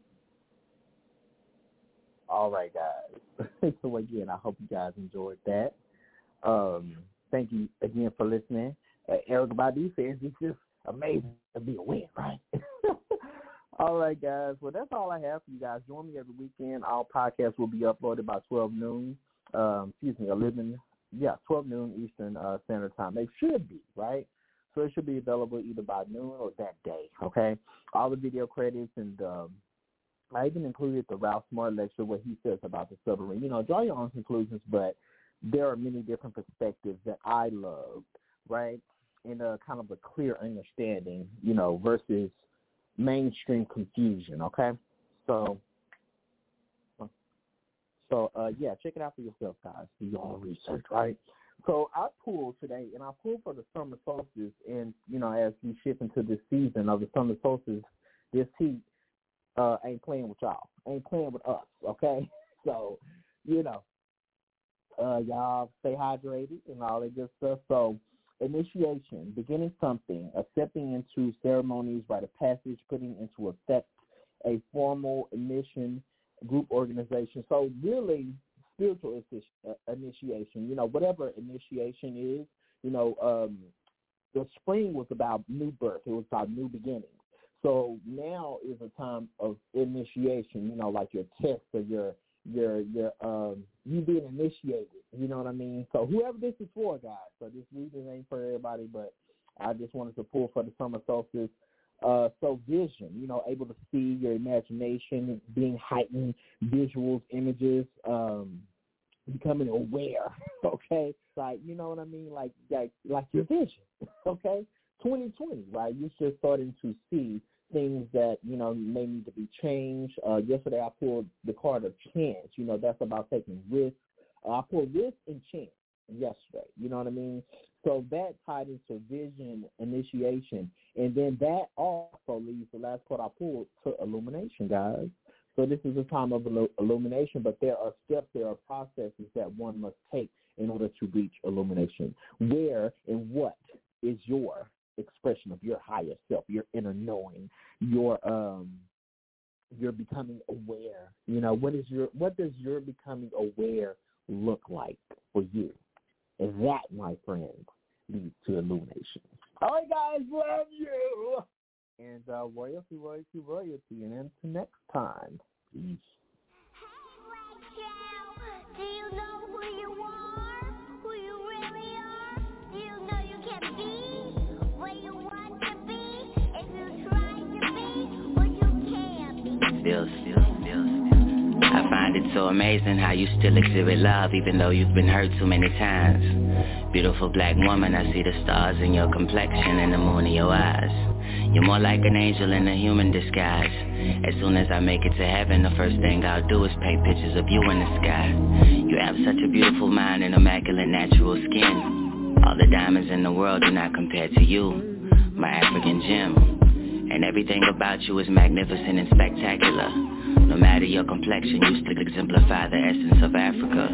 All right, guys. So again, I hope you guys enjoyed that. Um, thank you again for listening. Uh, Erykah Badu says it's just amazing to be aware, right? All right, guys. Well, that's all I have for you guys. Join me every weekend. Our podcasts will be uploaded by twelve noon. Um, excuse me, eleven. Yeah, twelve noon Eastern uh, Standard Time. They should be, right? So it should be available either by noon or that day, okay? All the video credits, and um, I even included the Ralph Smart lecture, what he says about the submarine. You know, draw your own conclusions, but there are many different perspectives that I love, right? And uh, kind of a clear understanding, you know, versus mainstream confusion, okay? So, so uh, yeah, check it out for yourself, guys. Do your own research, right? So I pulled today, and I pulled for the summer solstice, and, you know, as we shift into this season of the summer solstice, this heat uh, ain't playing with y'all, ain't playing with us, okay? So, you know, uh, y'all stay hydrated and all that good stuff. So, initiation, beginning something, accepting into ceremonies, rite of passage, putting into effect a formal admission, group organization. So really, spiritual initiation, you know, whatever initiation is, you know, um, the spring was about new birth. It was about new beginnings. So now is a time of initiation, you know, like your test or your, your, your, um, you being initiated, you know what I mean? So whoever this is for, guys, so this reading ain't for everybody, but I just wanted to pull for the summer solstice. Uh, so vision, you know, able to see, your imagination being heightened, visuals, images, um, becoming aware, okay? Like, you know what I mean? Like, like, like your vision, okay? twenty twenty, right? You're just starting to see things that, you know, may need to be changed. Uh, yesterday I pulled the card of chance. You know, that's about taking risks. Uh, I pulled risk and chance yesterday. You know what I mean? So that tied into vision, initiation. And then that also leads, the last card I pulled, to illumination, guys. So this is a time of illumination, but there are steps, there are processes that one must take in order to reach illumination. Where and what is your expression of your higher self, your inner knowing, your um, you're becoming aware. You know, what is your what does your becoming aware look like for you? And that, my friends, leads to illumination. All right, guys, love you. And uh, royalty, royalty, royalty. And until next time, peace. Do you know who you are? Who you really are? Do you know you can be where you want to be if you try to be? so amazing how you still exhibit love even though you've been hurt too many times. Beautiful black woman, I see the stars in your complexion and the moon in your eyes. You're more like an angel in a human disguise. As soon as I make it to heaven, the first thing I'll do is paint pictures of you in the sky. You have such a beautiful mind and immaculate natural skin. All the diamonds in the world do not compare to you, my African gem. And everything about you is magnificent and spectacular. No matter your complexion, you still exemplify the essence of Africa.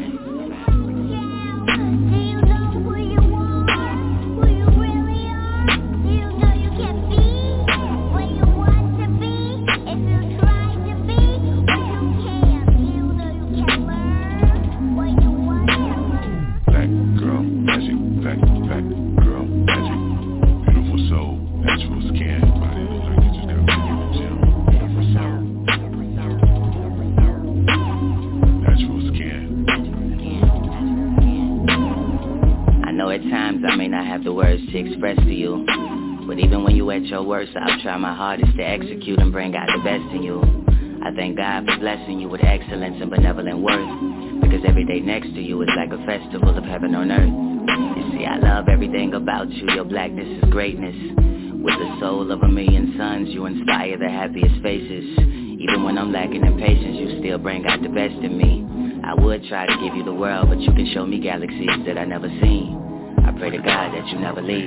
Express to you, but even when you at your worst, I'll try my hardest to execute and bring out the best in you. I thank God for blessing you with excellence and benevolent worth, because every day next to you is like a festival of heaven on earth. You see, I love everything about you. Your blackness is greatness. With the soul of a million suns, you inspire the happiest faces. Even when I'm lacking in patience, you still bring out the best in me. I would try to give you the world, but you can show me galaxies that I never seen. I pray to God that you never leave.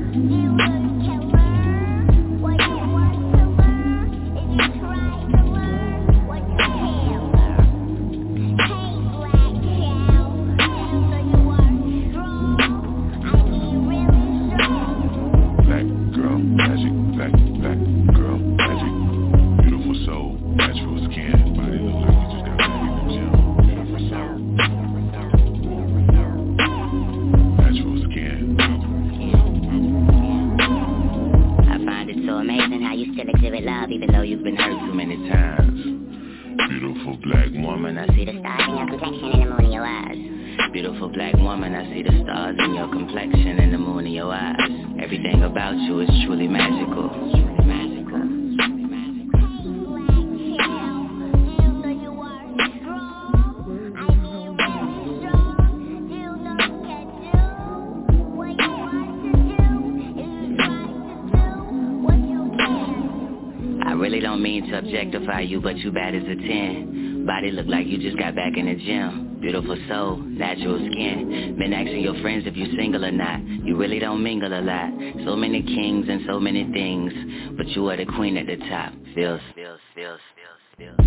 Black girl magic, black, black girl magic. Beautiful soul, natural skin. Body look like you just got back in the gym. Beautiful soul. Love, even though you've been hurt too many times. Beautiful black woman, I see the stars in your complexion and the moon in your eyes. Beautiful black woman, I see the stars in your complexion and the moon in your eyes. Everything about you is truly magical. Truly magical. Don't mean to objectify you, but you bad as a ten. Body look like you just got back in the gym. Beautiful soul, natural skin. Been asking your friends if you single or not. You really don't mingle a lot. So many kings and so many things, but you are the queen at the top. Feels, feels, feels, feels, feels.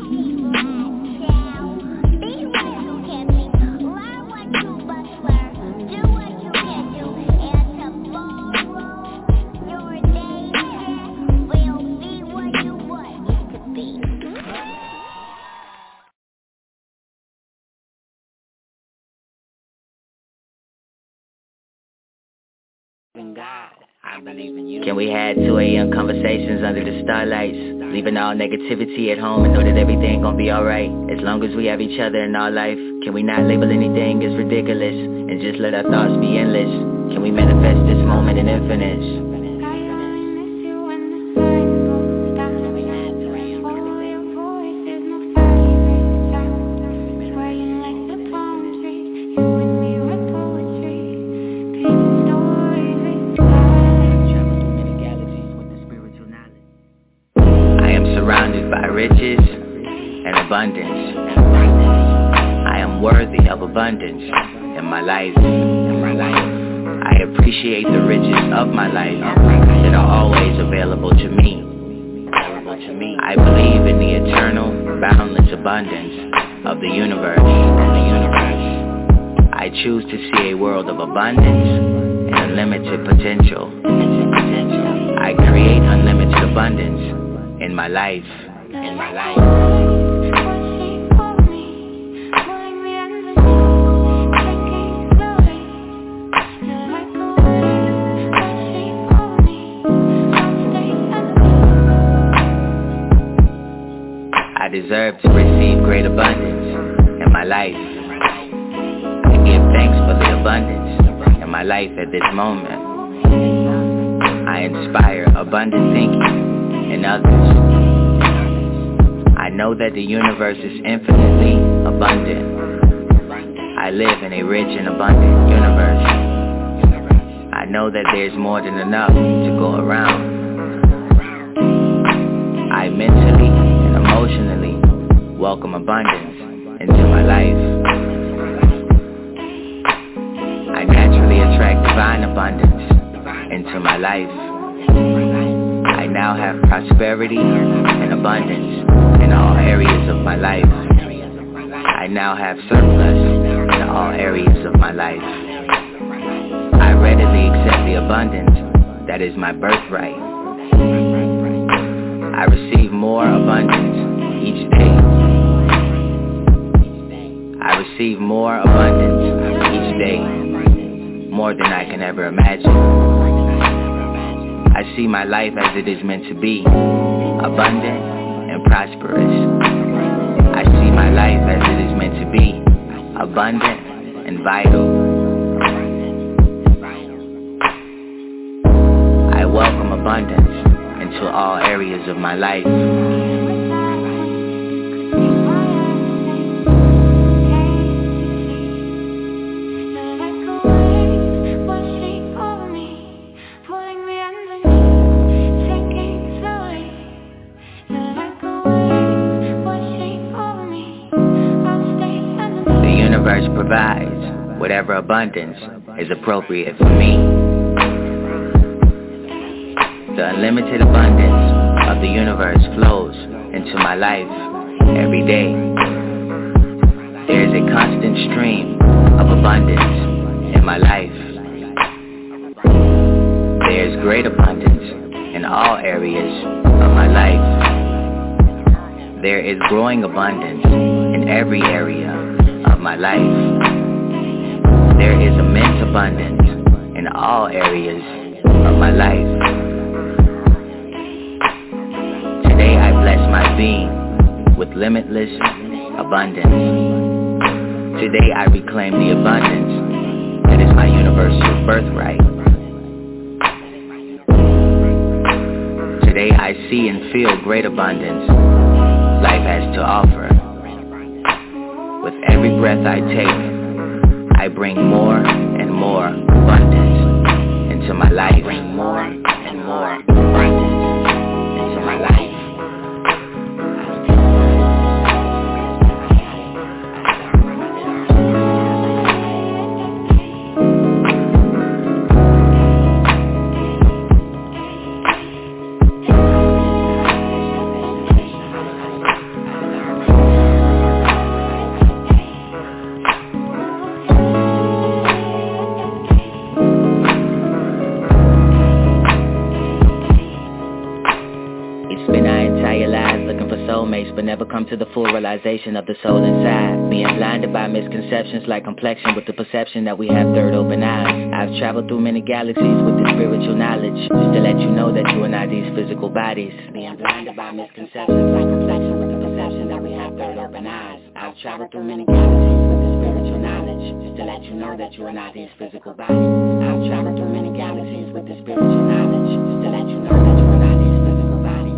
God, I believe in you. Can we have two a.m. conversations under the starlights? Leaving all negativity at home and know that everything gon' be alright. As long as we have each other in our life, can we not label anything as ridiculous and just let our thoughts be endless? Can we manifest this moment in infinite? Riches and abundance. I am worthy of abundance in my life. In my life, I appreciate the riches of my life that are always available to me. Available to me. I believe in the eternal, boundless abundance of the universe. Of the universe. I choose to see a world of abundance and unlimited potential. I create unlimited abundance in my life. In my life. I deserve to receive great abundance in my life. I give thanks for the abundance in my life at this moment. I inspire abundant thinking in others. I know that the universe is infinitely abundant. I live in a rich and abundant universe. I know that there's more than enough to go around. I mentally and emotionally welcome abundance into my life. I naturally attract divine abundance into my life. I now have prosperity and abundance in all areas of my life. I now have surplus in all areas of my life. I readily accept the abundance that is my birthright. I receive more abundance each day. I receive more abundance each day, more than I can ever imagine. I see my life as it is meant to be, abundant and prosperous. I see my life as it is meant to be, abundant and vital. I welcome abundance into all areas of my life. The universe provides whatever abundance is appropriate for me. The unlimited abundance of the universe flows into my life every day. There is a constant stream of abundance in my life. There is great abundance in all areas of my life. There is growing abundance in every area of my life. There is immense abundance in all areas of my life. Today I bless my being with limitless abundance. Today I reclaim the abundance that is my universal birthright. Today I see and feel great abundance life has to offer. With every breath I take, I bring more and more abundance into my life. Bring more and more abundance into my life. But never come to the full realization of the soul inside. Being blinded by misconceptions like complexion with the perception that we have third open eyes. I've traveled through many galaxies with the spiritual knowledge, just to let you know that you are not these physical bodies. Being blinded by misconceptions like complexion with the perception that we have third open eyes. I've traveled through many galaxies with the spiritual knowledge, just to let you know that you are not these physical bodies. I've traveled through many galaxies with the spiritual knowledge, just to let you know that you are not these physical bodies.